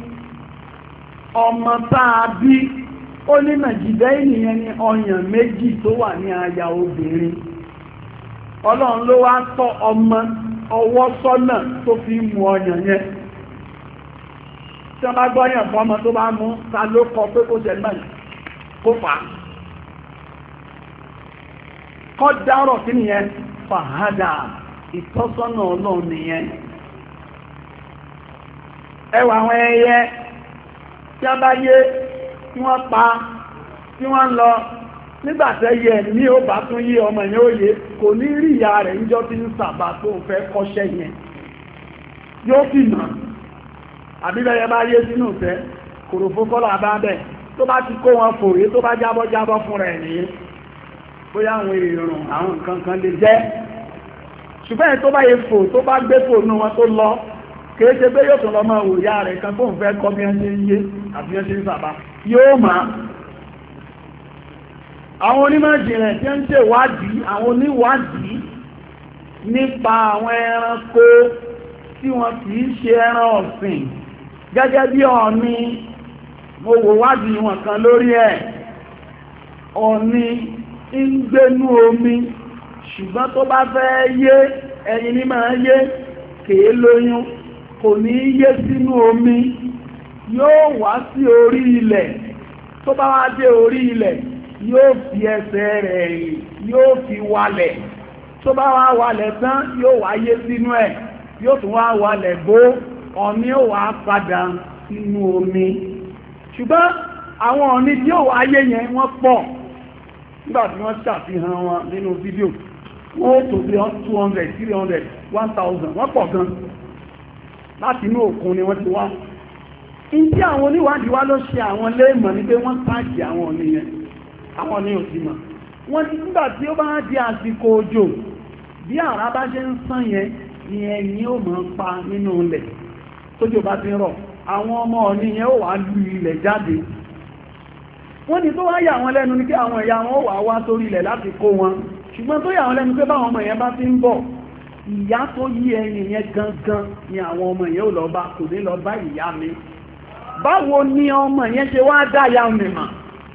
A: ọmọ táa bí ó ní najdaini yẹn ni ọyàn méjì tó wà ní àyà obìnrin ọlọ́run ló wá tọ́ ọmọ ọwọ́ sọ́nà tó fi mú ọyàn yẹn tí wọ́n bá gbọ́yàn fún ọmọ tó bá mú ta ló kọ pé kó jẹ náà kó fà á kọ́ dárọ̀ kí nìyẹn fàhádà ìtọ́sọ́nà ọlọ́run nìyẹn ẹwà àwọn ẹyẹ tí a bá yé tí wọ́n pa tí wọ́n lọ nígbàtẹ́yẹ ní ó bá tún yé ọmọ yẹn ó yé kò ní rí ìyá rẹ̀ níjọ́ tí ń sàbà tó fẹ́ kọ́ṣẹ́ yẹn yóò fi nà àbíbẹ̀yẹ bá yé sínú ìfẹ́ kòròfó kọ́lá bá bẹ̀ tó bá ti kó wọn fòrè tó bá jábọ́ jábọ́ fún rẹ̀ nìyẹn bóyá àwọn èrùn àwọn nǹkan kan lè jẹ́ ṣùgbọ́n tó bá yẹ fò tó bá gbé fò nú wọn tó lọ kìí ṣe pé yóò tún lọ mọ òyà rẹ̀ kan fóun fẹ́ kọ́ bí wọ́n ṣe ń yé àbí wọ́n ṣe ń sàbá yóò máa àwọn onímọ̀ ìjìnlẹ̀ tí ń ṣe ìwádìí àwọn oníwádìí nípa àwọn ẹranko tí wọ́n kìí ṣe ẹran ọ̀sìn gẹ́gẹ́ bí ọ̀ọ̀ni mo wò wádìí wọn kan lórí ẹ̀ ọ̀ọ̀ni ń gbénú omi ṣùgbọ́n tó bá fẹ́ yé ẹyin ní máa yé kèé lóyún kò ní yé sínú omi yóò wá sí orí ilẹ̀ tó bá wá dé orí ilẹ̀ yóò fi ẹsẹ̀ rẹ̀ rìn yóò fi walẹ̀ tó bá wá walẹ̀ tán yóò wá yé sínú ẹ̀ yóò tún wá walẹ̀ bó ọ̀ní ó wá padà sínú omi ṣùgbọ́n àwọn ọ̀ní tí ó wá yé yẹn wọ́n pọ̀ nígbà tí wọ́n ṣàfihàn wọn nínú fídíò wọ́n tó bí two hundred three hundred one thousand wọ́n pọ̀ gan láti inú òkun ni wọ́n ti wá ìdí àwọn oníwádìí wá ló ṣe àwọn léèmọ̀ ní pé wọ́n tààkì àwọn ọ̀ní yẹn àwọn ní òsì mọ̀ wọ́n ti nígbà tí ó bá di àsìkò òjò bí àrá bá ṣe ń sán yẹn ni ẹni ó mọ̀ ń pa nínú ilẹ̀ tójò bá ti rọ̀ àwọn ọmọ ọ̀ní yẹn ó wà lu ilẹ̀ jáde wọ́n ní tó wá yà wọ́n lẹ́nu ní kí àwọn ẹ̀yà wọn wà wá sórí ilẹ̀ láti kó wọn ṣùgbọ́n tó yà wọ́n lẹ́nu pé báwọn ọmọ yẹn bá ti ń bọ̀ ìyá tó yí ẹyin yẹn gangan ni àwọn ọmọ yẹn ò lọ bá kò ní lọ bá ìyá mi báwo ni ọmọ yẹn ṣe wá dá ya mi mà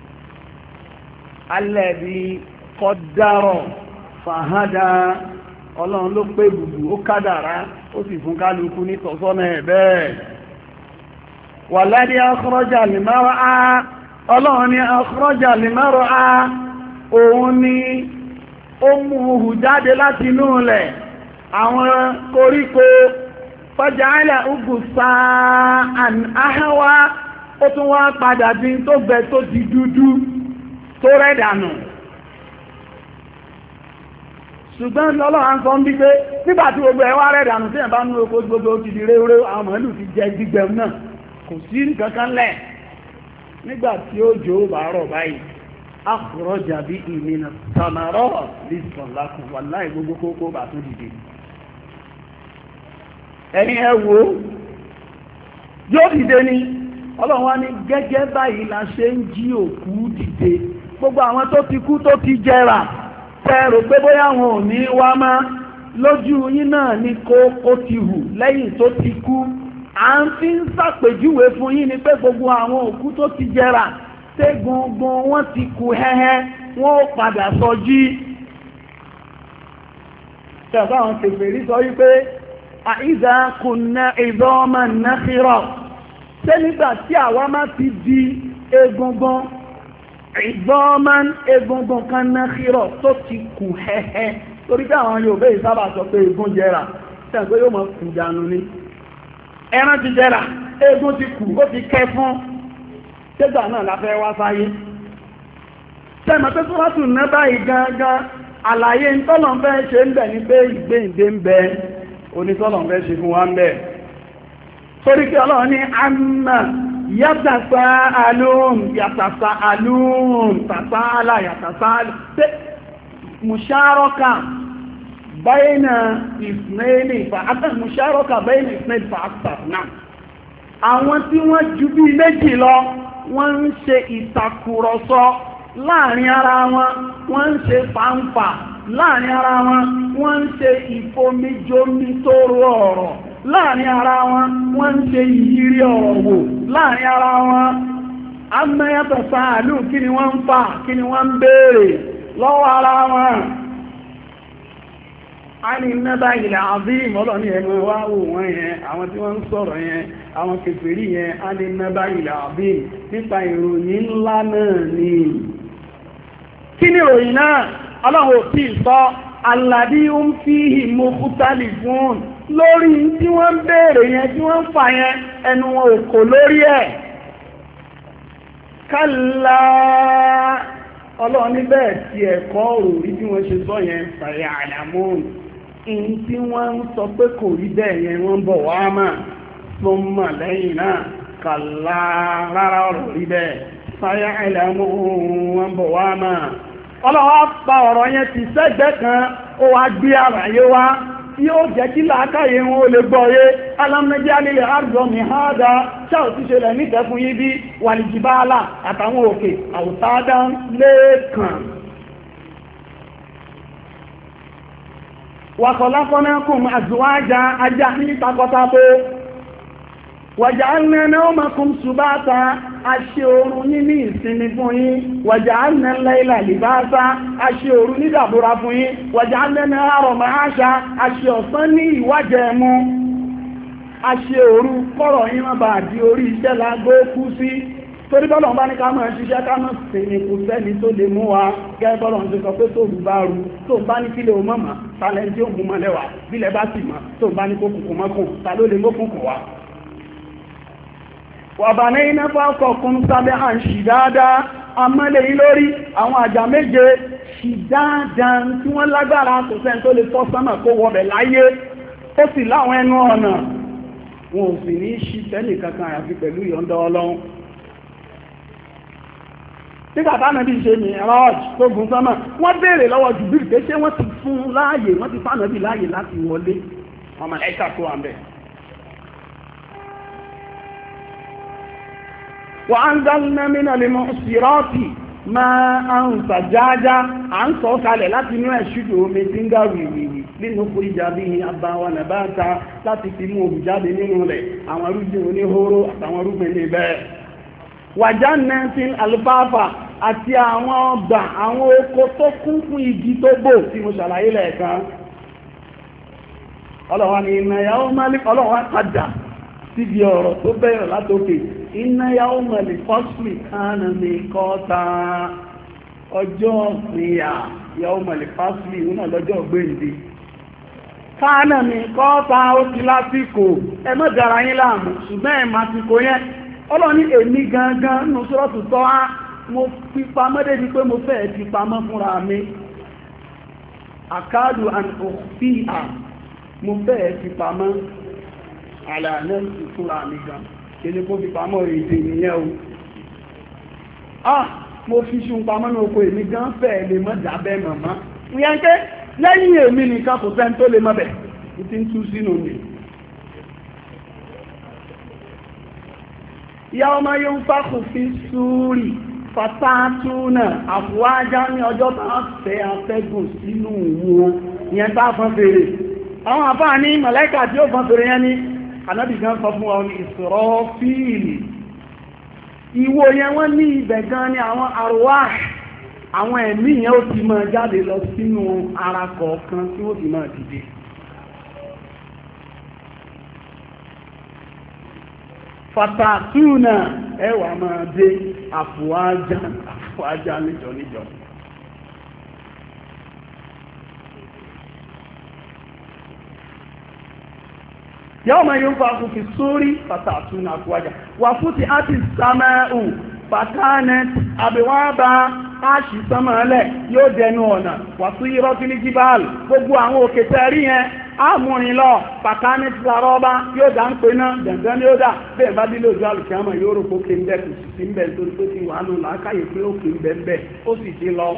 A: alẹ́bí kọ́dárọ̀ fàhádà ọlọ́run ló pé bùbù ó kádàrá ó sì fún kálukú ní tọ̀sọ́nà ẹ̀ bẹ́ẹ̀ wà lẹ́dí akọ́rọ́jà lè márọ́ á ọlọ́run ní akọ́rọ́jà lè márọ́ á òun ni ó mú hù jáde láti inú ilẹ̀ àwọn koríko fọ́jà ilẹ̀ ugu sáà àháwá ó tún wá padà bí tó bẹ tó di dúdú tó rẹ̀ dànù ṣùgbọ́n lọ́lọ́wọ́ ń sọ ń bí pé nígbàtí gbogbo ẹwà rẹ̀ dànù tí ẹ̀bá ní oko gbogbo ti di réwéré àwọn màálù ti jẹ gbígbẹ̀m náà kò sí nǹkankan lẹ̀ nígbàtí ó jò bá rọ̀ báyìí akhraja bí ìmìnà tàmàrọ̀ rizqan lakum wallahi gbogbo kókó bà tún dìde ẹ̀yin ẹ wò yóò dìde ní ọlọ́run wá ní gẹ́gẹ́ báyìí la ṣe ń jí òkú dìde gbogbo àwọn tó ti kú tó ti jẹrà tẹ́rò pé bóyá wọn ò ní wá má lójú yín náà ní kó ó ti hù lẹ́yìn tó ti kú à ń fi ń ṣàpèjúwe fún yín ni pé gbogbo àwọn òkú tó ti jẹrà tẹ́gungun wọ́n ti kú hẹ́hẹ́ wọ́n ó padà sọjí. ṣẹ̀fà àwọn kèfèrí sọ wípé àìdá kùnà ìdọ́ọ̀mà náfírọ̀ ṣé nígbà tí àwa má ti di egungun ìdọ́ọ̀mà egungun kan náfírọ̀ tó ti kú hẹ́hẹ́ torí pé àwọn Yorùbá yìí sábà sọ pé egun jẹrà ṣẹ̀fà yóò mọ̀ kù dànù ni ẹran ti jẹrà egun ti kù ó ti kẹ́ fún ṣẹ́gbà náà la fẹ́ wá sáyé tẹ́mọ̀ tó Suratu Naba gangan àlàyé tọ́lọ̀ fẹ́ ṣe ń bẹ̀ ní pé ìgbéǹde ń bẹ onítọ́lọ̀ fẹ́ ṣe fún wa ń bẹ̀ torí kí Ọlọ́run ní àmà yatasaalun yatasaalun tàtàlà yatasaalun pé musharaka bayna ithnaini fa akthar musharaka bayna ithnaini fa akthar náà àwọn tí wọ́n ju bí méjì lọ wọ́n ń ṣe ìtàkùrọ̀sọ láàrin ara wọn wọ́n ń ṣe fàǹfà láàrin ara wọn wọ́n ń ṣe ìfomijomitoro ọ̀rọ̀ láàrin ara wọn wọ́n ń ṣe ìyírí ọ̀rọ̀ wò láàrin ara wọn amẹ́yàtọ̀ sáàlù kí ni wọ́n ń fà kí ni wọ́n ń béèrè lọ́wọ́ ara wọn a ní nẹ́bà ilẹ̀ àbím ọlọ́ni ẹnu wá wò wọ́n yẹn àwọn tí wọ́n ń sọ̀rọ̀ yẹn àwọn kèfèrí yẹn a ní nẹ́bà ilẹ̀ àbím nípa ìròyìn ńlá náà ni kí ni ìròyìn náà ọlọ́run ò tí sọ aládí ń fi ìmọ̀kútàlì fún lórí tí wọ́n ń béèrè yẹn tí wọ́n ń fà yẹn ẹnu wọn ò kò lórí ẹ̀ kálá ọlọ́run níbẹ̀ tí ẹ̀kọ́ òrí tí wọ́n ṣe sọ yẹn fàyà àdàmóhùn in tí wọ́n ń sọ pé kò rí bẹ́ẹ̀ yẹn wọ́n bọ̀ wá mà tó mọ̀ lẹ́yìn náà kàlá rárá ọ̀rọ̀ rí bẹ́ẹ̀ fàyà àdàmóhùn wọ́n bọ̀ wá mà ọlọ́wọ́ pa ọ̀rọ̀ yẹn ti sẹ́gbẹ́ kan ó wá gbé àlàyé wá tí ó jẹ́ kí làákàyè wọn ó lè gbọ́yé alámẹ́jẹ́ alílẹ̀ àrùjọmí hádá ṣáò tí ṣe lẹ̀ nítẹ́ fún yí bí wàlìjìbáàlà àtàwọn òkè àwòtádá lẹ́ẹ̀kan wàkọ̀láfọ́nákùn àzúwájá ajá ní takọtabo wàjàálẹ̀ náàmàkùn ṣùbátà aṣe orun níní ìsinmi fún yín wàjàálẹ̀ láìlà lìbáṣá aṣe orun nídàbúra fún yín wàjàálẹ̀ náàrọ̀ máṣá aṣe ọ̀sán ní ìwájẹ̀ mú aṣe orun kọ́rọ̀ yín má bàá di orí iṣẹ́ lágbó kú sí torí bọ́lọ̀ bá ní ká mọ̀ ṣiṣẹ́ ká mọ̀ sí ní kò sẹ́ni tó lè mú wa gẹ́gẹ́ bọ́lọ̀ ti sọ pé tó rú bá rú tó bá ní kílẹ̀ o mọ̀mọ̀ tálẹ́ tí ó mú mọ́lẹ́wà bílẹ̀ bá sì mọ̀ tó bá ní kó kùkù mọ́kùn ta ló lè mọ́kùnkùn wa wàbàní iná fọ́kọ̀kún sábẹ́ à ń ṣì dáadáa amọ́lẹ̀ lórí àwọn àjà méje ṣì dáadáa tí wọ́n lágbára kò sẹ́ni tó lè fọ́ sánmà kó wọbẹ̀ láyé ó sì láwọn ẹnu ọ̀nà wọn ò sì ní ṣí tẹ́lẹ̀ kankan àyàfi pẹ̀lú ìyọ̀ǹda Ọlọ́run tí kàtà náà bí ṣe ní ẹ̀rọ́ọ̀jì tó gùn sánmà wọ́n béèrè lọ́wọ́ Jùbírì pé ṣé wọ́n ti fún láàyè wọ́n ti fánà bí láàyè láti wọlé ọmọ ẹ̀ka tó wà ń bẹ̀ وأنزلنا من المعصرات ماء ثجاجا عن sọ̀kalẹ̀ láti inú ẹ̀ṣùdù omi tí ń gá wìwìwì nínú kó ìjàbí àbá wa nàbáta láti fi mú òbí jáde nínú rẹ̀ àwọn arúgbìn oníhóró àtàwọn arúgbìn ní bẹ́ẹ̀ wàjánẹ́tín alfáfà àti àwọn ọgbà àwọn oko tó kún fún igi tó bò tí mo ṣàlàyé lẹ́ẹ̀kan ọlọ́wà ní iná yàó málí ọlọ́wà padà síbi ọ̀rọ̀ tó bẹ̀rẹ̀ látòkè iná yàó mẹ́lì fọ́sùlì kánà ní kọ́ta ọjọ́ ìpìyà yàó mẹ́lì fọ́sùlì ìwúnà lọ́jọ́ gbéǹde kánà ní kọ́ta ó ti lásìkò ẹ má dára yín láàmú ṣùgbọ́n ẹ̀ má ti kò yẹn ọlọ́ni èmi gangan nù sọ́rọ̀tù tọ́ á mo fi pamọ́ débi pé mo fẹ́ fi pamọ́ fúnra mi àkádù and òfíà mo fẹ́ fi pamọ́ àlànà fúnra mi gan kìí kó fi pamọ́ èdè nìyẹn o ah mo fi ṣun pamọ́ ní oko èmi gan fẹ́ lè mọ́ dábẹ́ mọ̀mọ́ ìyẹn pé lẹ́yìn èmi nìkan kò sẹ́ni tó lè mọ́ bẹ̀ ti ń tú sínú mi yawma yunfakhu fi súúrì fatátúnà àfúwájá ní ọjọ́ tàà fẹ́ afẹ́gùn sínú wo ìyẹn tá fọ́n fèrè àwọn àfáà ní màláíkà tí ó fọ́n fèrè yẹn ni Ànábì gan sọ fún wa ní Israfil. Ìwo yẹn wọ́n ní ibẹ̀ gan ni àwọn arwah, àwọn ẹ̀mí yẹn ó ti máa jáde lọ sínú ara kọ̀ọ̀kan tí ó ti máa dìde. Fatatuna ẹwà máa dé àfùwájá àfùwájá níjọ níjọ. Yawma yunfakhu fi suri fatatuna àfùwájá wà fúti àti sàmẹ́ù fakanat abwaba áṣì sánmọ́lẹ̀ yóò dẹnu ọ̀nà wà sí irọ́fílì jíbáàlì gbogbo àwọn òkè tẹ́rí yẹn ámúrin lọ pàtàkì ti sàrọ́bá yóò dá ń pè náà dẹ̀ndẹ́ ní ó dà bẹ́ẹ̀ bá dílé òjò alùkìámọ̀ yóò rò pókè ń bẹ̀ kò sì sí ń bẹ̀ nítorí pé ti wà nù láákàyè pé ó kì ń bẹ̀ ń bẹ̀ ó sì ti lọ.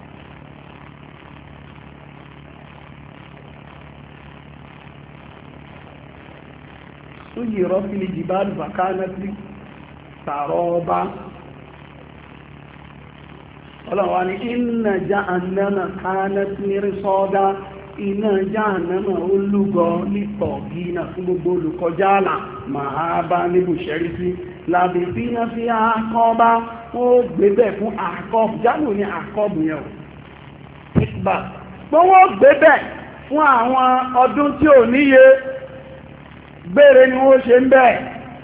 A: Súyì rọ́fílì jíbáàlì pàtàkì ti sàrọ́bá ọlọ́wà ní inna jahannama kanat mirsada iná jahannama olúgọ nítọ̀ gínà fún gbogbo olùkọjá àlà máa bá níbù ṣẹ́rí sí lábí bí iná fi àkọ́bá ó gbébẹ̀ fún àkọ́bù jálù ní àkọ́bù yẹn ìgbà gbówó gbébẹ̀ fún àwọn ọdún tí ò níye gbére ni wọ́n ṣe ń bẹ̀.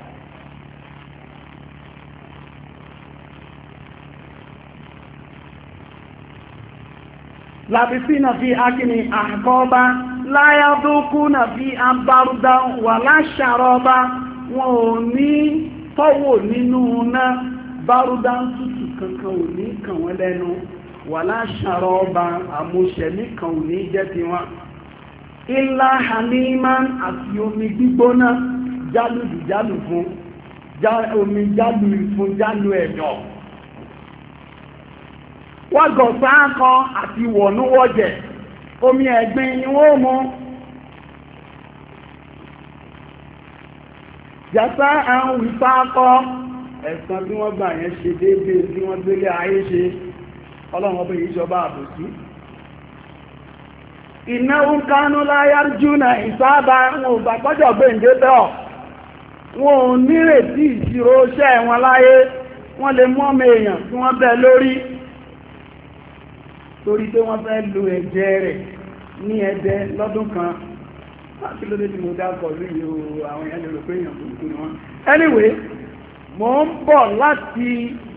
A: Labisina fi akini àkọ́bá láyádókúnà fi abárúdá wà láṣàrọ́bá wọn ò ní tọ́wò nínú náà bárúdá tútù kankan ò ní kàn wọ́n lẹ́nu wà láṣàrọ́bá àmúṣẹ̀mí kan ò ní jẹ́ ti wọn. Ilá haliman àti omi gbígbóná jálùdù jálù fún omi jálù fún jálù ẹ̀yọ̀. Wọ́n gọ̀ sáàkọ́ àti wọ̀núwọ́jẹ̀ omi ẹ̀gbin ni wọ́n mú. Jàsá àwọn ìfáàkọ́ ẹ̀san tí wọ́n gbà yẹn ṣe déédéé tí wọ́n gbélé ayé ṣe ọlọ́run ọbẹ̀ ìjọba àbòsí. Ìnáwó kánú láyár júnà ìsáàbà wọn ò gbà pọ́jọ̀ gbèǹdé bẹ́ọ̀. Wọn ò nírètí ìṣirò iṣẹ́ wọn láyé wọ́n lè mú ọmọ èèyàn tí wọ́n bẹ́ lórí. Torí pé wọ́n fẹ́ lo ẹ̀jẹ̀ rẹ̀ ní ẹ̀dẹ́ lọ́dún kan láti lóde tí mo dákọ̀ lórí àwọn èèyàn lè rò pé èèyàn kúrúkú ni wọ́n. Anyway, mo ń bọ̀ láti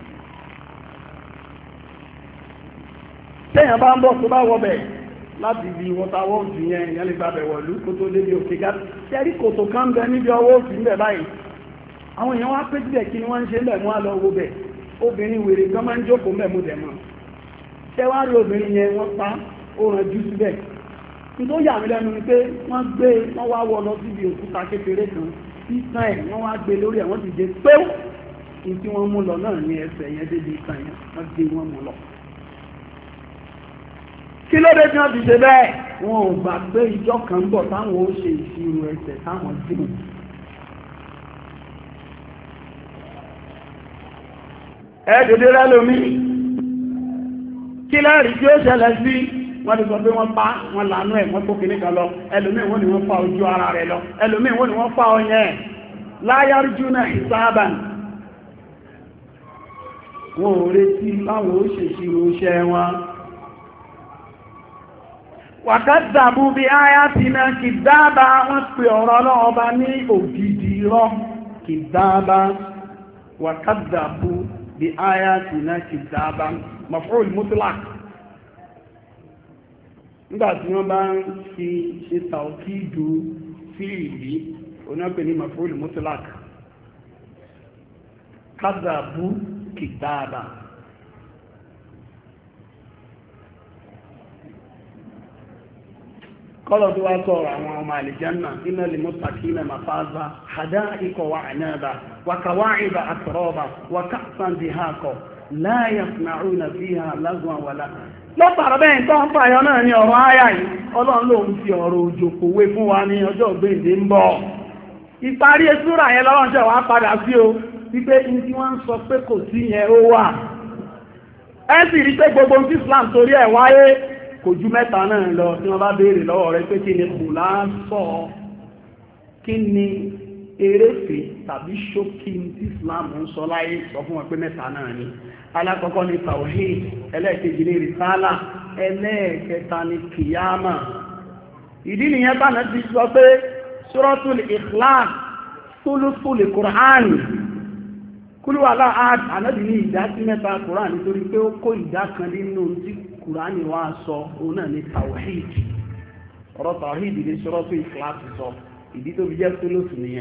A: tẹ́yàn bá ń bọ̀ tó bá wọ́bẹ̀ láti di wọ́tawọ́ òjì yẹn èèyàn lè gbàbẹ̀ wọ̀lú kó tó débi òkè gá tẹ́rí kòtò kan bẹ níbi ọwọ́ òsì ń bẹ̀ báyìí àwọn èèyàn wá pé síbẹ̀ kí ni wọ́n ń ṣe bẹ̀ mú àlọ́ owó bẹ̀ obìnrin wèrè kan máa ń jókòó mẹ́ mú dẹ̀ mọ́ tẹ́wárí obìnrin yẹn wọ́n pa ó ràn jù síbẹ̀ tó yà mí lẹ́nu ni pé wọ́n gbé wọ́n wá wọ́ lọ síbi òkúta kékeré kan ìtàn ẹ̀ wọ́n wá gbé lórí ẹ̀ wọ́n ti dé pé ní tí wọ́n mú lọ náà ní ẹsẹ̀ yẹn débi ìtàn yẹn wọ́n gbé wọ́n mú lọ. kí ló dé tí wọ́n ti ṣe bẹ́ẹ̀ wọn ò gbà pé ìjọ kan ń bọ̀ táwọn ó ṣe ìṣirò ẹsẹ̀ táwọn dì. ẹ dèdè rẹ lómi kí lẹ́rìí tí ó ṣẹlẹ̀ sí wọ́n ti sọ pé wọ́n pa wọ́n lànú ẹ̀ wọ́n tó kìíní kan lọ ẹlòmíì wọ́n ni wọ́n fa ojú ara rẹ̀ lọ ẹlòmíì wọ́n ni wọ́n fa ọyẹ́ ẹ̀ láyárí júnà ìsáàbàn wọn ò retí láwọn ó ṣèṣirò iṣẹ́ wọn. wàkàtàbù bí áyá ti na kìdáàbà wọ́n pe ọ̀rọ̀ náà ọba ní ògidì irọ́ kìdáàbà wàkàtàbù bí áyá ti na kìdáàbà maf'ul mutlaq nígbà tí wọ́n bá ń fi ṣe tàókìdù fíìlì onápẹ̀ ní maf'ul mutlaq kádàbù kìtàbà kọ́lọ̀ tó wá sọ̀rọ̀ àwọn ọmọ àlìjánà iná lè muttaqina mafaza hada'iqa wa a'naba wa kawa'iba atraba wa ka'san dihaqa la yasma'una fiha lagwan wala lọ́pàá bẹ́ẹ̀ tó ń fàyọ náà ní ọ̀rọ̀ ayà yìí ọlọ́run ló ń fi ọ̀rọ̀ òjò kòwé fún wa ní ọjọ́ gbèǹdé ń bọ̀ ìparí súrà yẹn lọ́rọ̀ ṣe wá padà sí o wípé ní tí wọ́n ń sọ pé kò sí yẹn ó wà ẹ sì rí pé gbogbo tí Islam torí ẹ̀ wáyé kò ju mẹ́ta náà lọ tí wọ́n bá béèrè lọ́wọ́ rẹ pé kí ni kò láásọ̀ kí ni eréfèé tàbí ṣókí tí Islam ń sọ láyé sọ fún wọn pé mẹ́ta náà ni alákọ̀ọ́kọ́ ni tawhid, ẹlẹ́ẹ̀kejì ni risala, ẹlẹ́ẹ̀kẹta ni kìyàmà. ìdí nìyẹn bá náà ti sọ pé suratul ikhlas sulusul Qur'an kúlù wàhálà ànábì ní ìdá sí mẹ́ta Qur'an nítorí pé ó kó ìdá kan nínú tí Qur'an wá sọ òun náà ni tawhid. ọ̀rọ̀ tawhid ní suratul ikhlas sọ ìdí tó fi jẹ́ sulusu nìyẹn.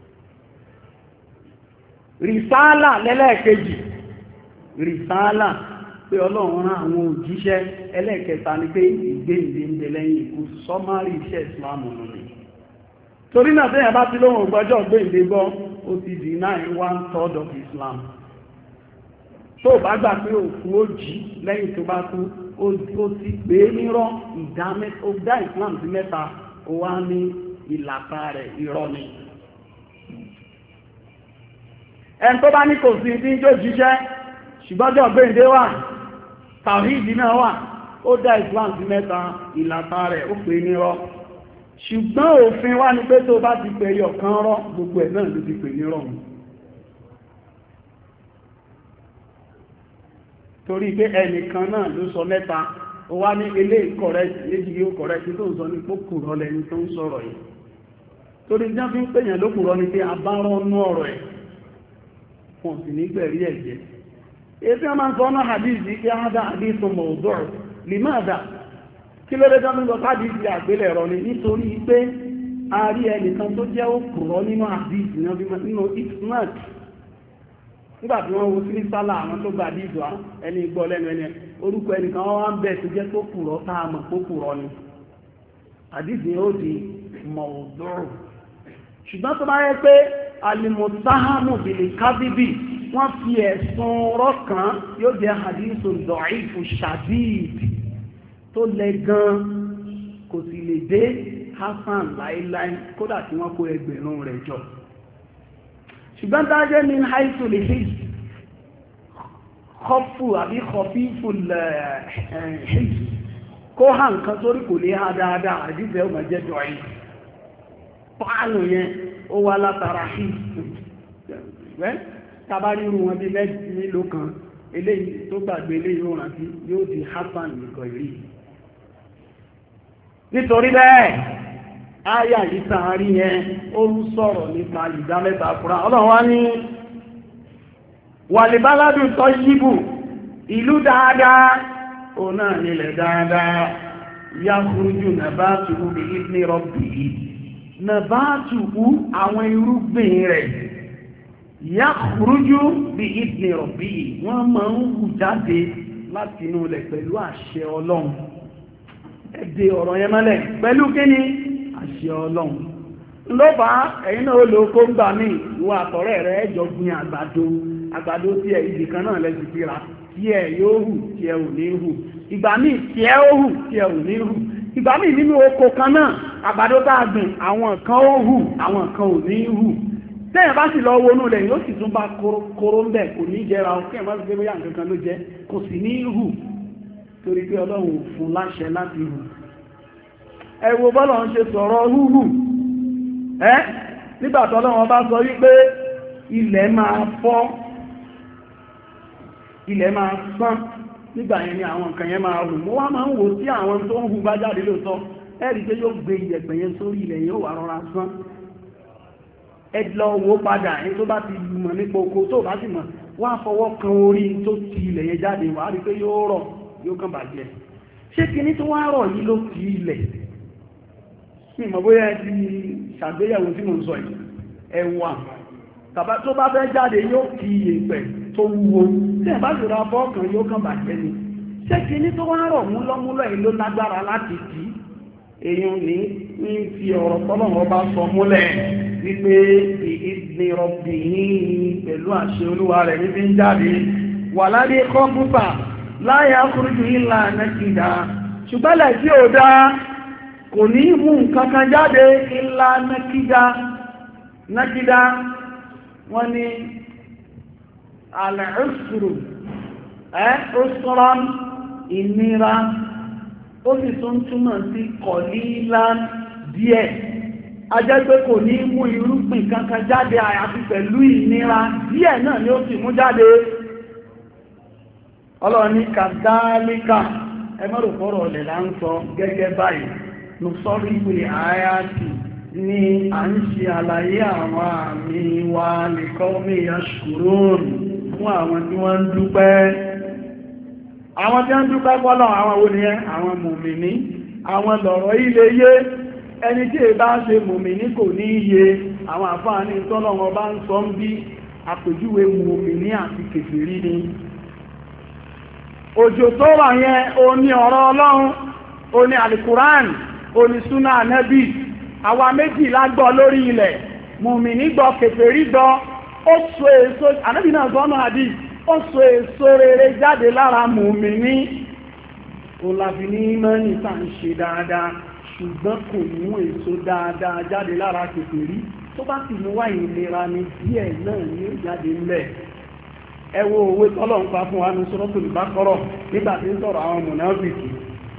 A: risala lẹ́lẹ́ẹ̀kejì, risala pé ọlọ́run rán àwọn òjíṣẹ́, ẹlẹ́ẹ̀kẹta ni pé ìgbéǹde ń bẹ lẹ́yìn ikú, sọ́márì iṣẹ́ ìsìlámù nù ni. torí náà tẹ́yà bá ti lóhùn ògbọ́jọ́ gbéǹde gbọ́ ó ti deny one third of Islam. tó bá gbà pé òkú ó jí lẹ́yìn tó bá kú ó ti pè é nírọ́ ìdá Islam sí mẹ́ta, ó wá ní ìlàpá rẹ̀ irọ́ ni. ẹn tó bá ní kò sí tí ń jó jíṣẹ́ ṣùgbọ́jọ́ gbéǹde wà, tàwíìdì náà wà, ó dá Islam sí mẹ́ta, ìlàpá rẹ̀ ó pè é nírọ́. ṣùgbọ́n òfin wá ní pé tó bá ti pè yọ kan rọ́ gbogbo ẹ̀ náà ló ti pè nírọ́ mu. torí pé ẹnìkan náà ló sọ mẹ́ta, ó wá ní eléyìí correct, méjì yóò correct, tó ń sọ ní pókùrọ̀ lẹni tó ń sọ̀rọ̀ yìí. torí jẹ́ fi ń pèyàn lókùrọ̀ ni pé abárọ́nú ọ̀rọ̀ ẹ̀ wọn sì ní gbẹ̀rí ẹ̀jẹ̀. èsì ọmọ ń sọ ọ́nà hadithi kí á dá hadith mawdu' limadha kí ló dé tọ́mí lọ hadithi àgbélẹ̀rọ ni nítorí pé a rí ẹnìkan tó jẹ́ òkùrọ̀ nínú hadith nínú isnad. nígbà tí wọ́n wo sí sálà àwọn tó gba hadith wa ẹni gbọ́ lẹ́nu ẹni orúkọ ẹnìkan wọ́n wá ń bẹ̀ tó jẹ́ tó kùrọ̀ tá a mọ̀ tó kùrọ̀ ni hadith ni ó di mawdu'. ṣùgbọ́n tó bá yẹ pé alìmọ̀táhàmù bìlì kábíbì wọ́n fi ẹ̀sùn rọ́kàn yóò jẹ́ hadithun da'ifu shadid tó lẹ gan, kò sì lè dé hasan láíláí kódà tí wọ́n kó ẹgbẹ̀rún rẹ̀ jọ. ṣùgbọ́n dájẹ́ ní haitu lè fi kọfù àbí kọfífù lẹ́ẹ̀ẹ́ kó hàn kan sórí kò lè ha dáadáa àdíjẹ́ ọmọ jẹ́ dọ̀ọ̀yí pàánù yẹn ó wá látara hìsù wẹ́ tàbárí irú wọn bí mélòó kan eléyìí tó gbàgbé eléyìí ó rántí yóò di hasan nìkan ìrí. nítorí bẹ́ẹ̀ áyà yìí tààrí yẹn ó ń sọ̀rọ̀ nípa ìdámẹ́ta fúra ọlọ́run wá ní wàlìbáládù tọ́ yíbù ìlú dáadáa ó náà nílẹ̀ dáadáa yá kúrújù nàbá tùkú bí ìdí rọ́bì yìí nàbátùú àwọn irúgbìn rẹ̀ yakhruju bí idni rabbi wọ́n máa ń hù jáde láti inú ilẹ̀ pẹ̀lú àṣẹ ọlọ́run. ẹ̀dẹ̀ ọ̀rọ̀ yẹn mọ́lẹ̀ pẹ̀lú kíni àṣẹ ọlọ́run. lọ́bàá ẹ̀yin náà ló kó ń gbà mí ìwọ àtọ̀rẹ́ rẹ̀ ẹjọ́ gbin àgbàdo àgbàdo tí ẹ̀ ibì kan náà lẹ́sìn síra tí ẹ̀ yóò hù tí ẹ̀ ò ní hù ìgbà míì tí ẹ̀ ó hù tí ẹ̀ ò ní hù ìgbà míì nínú oko kan náà àgbàdo tá a gbìn àwọn kan ó hù àwọn kan ò ní hù tẹ́yìn bá sì lọ wọnú rẹ̀ yóò sì tún bá kóró ń bẹ̀ kò ní jẹra ọkẹ́ ìmọ̀ sí bóyá nǹkan kan ló jẹ́ kò sì ní hù torí pé ọlọ́run ò fún láṣẹ láti hù. ẹ wo bọ́lọ̀ ń ṣe sọ̀rọ̀ húhù ẹ́ nígbà tí ọlọ́run bá sọ wípé ilẹ̀ máa fọ́ ilẹ̀ máa sán nígbà yẹn ni àwọn nǹkan yẹn máa hù mo wá máa ń wò tí àwọn tó ń hù bá jáde lóòótọ́ ẹ̀rí pé yóò gbé iyẹ̀pẹ̀ yẹn sórí ilẹ̀ yóò wà rọra sán ẹ̀dlọ owó padà ẹni tó bá ti mọ̀ nípa oko tó bá ti mọ̀ wá fọwọ́ kan orí tó ti ilẹ̀ yẹn jáde wà á rí pé yóò rọ̀ yóò kàn bàjẹ́ ṣé kíní tó wá rọ̀ yìí ló ti ilẹ̀ ní ìmọ̀ bóyá ẹ ti ṣàgbéyẹ̀wò tí mo ń sọ yìí ẹ̀wà tàbá tó bá fẹ́ jáde yóò ti iyẹ̀pẹ̀ tó wúwo tí ẹ̀ bá sì ra fọ́ kan yóò kàn bàjẹ́ ni ṣé kíní tó wá rọ̀ múlọ́múlọ́ yìí ló lágbára láti kì í èèyàn ní ní fi ọ̀rọ̀ tọ́lọ́wọ́ bá sọ múlẹ̀ wípé ìdí rọ̀bì ní pẹ̀lú àṣẹ olúwa rẹ̀ níbi ń jáde wà ládé kọ́mpútà láyà kúrújù ìlà nẹ́kìdá ṣùgbọ́lẹ̀ tí ó dá kò ní mú nǹkan kan jáde ìlà nẹ́kìdá nẹ́kìdá wọ́n ní alẹ́rùsùrù ẹ́ rùsùrán ìnira ó sì tún túmọ̀ sí kọ̀lílá díẹ̀ ajẹ́ pé kò ní mú irúgbìn kankan jáde àyàfi pẹ̀lú ìnira díẹ̀ náà ni ó sì mú jáde. Ọlọ́run ní kàdálíkà ẹmọ́rò fọ́rọ̀ ọ̀lẹ̀ là ń sọ gẹ́gẹ́ báyìí ló sọ́rí ìwé àyàtì ní à ń ṣe àlàyé àwọn àmì wa nìkan omi yashkurun fún àwọn tí wọ́n ń dúpẹ́. Àwọn tí wọ́n ń dúpẹ́ fọ́lọ̀ àwọn wo ni ẹ́ àwọn mùmìní àwọn lọ̀rọ̀ ilé yé ẹni tí è bá ṣe mùmìní kò ní iye àwọn àfáàní tọ́lọ́wọ́ bá ń sọ ń bí àpèjúwe mùmìní àti kèfèrí ni. Òjò tó wà yẹn o ní ọ̀rọ̀ Ọlọ́run o ní alìkùrán o ní súnà ànábì àwa méjì lágbọ́ lórí ilẹ̀ mùmìní gbọ́ kèfèrí gbọ́ ó so èso ànábì náà sọ́nà àdì ó so èso rere jáde lára mùmìní o láfi ní mọ́nì tá ń ṣe dáadáa ṣùgbọ́n kò mú èso dáadáa jáde lára kèfèrí tó bá sì mú wá ìlera ní díẹ̀ náà ní ó jáde ńlẹ̀. Ẹ wo òwe tọ́lọ̀ ń pa fún wa ní Suratul Baqara nígbà tí ń sọ̀rọ̀ àwọn mùnáfìkì.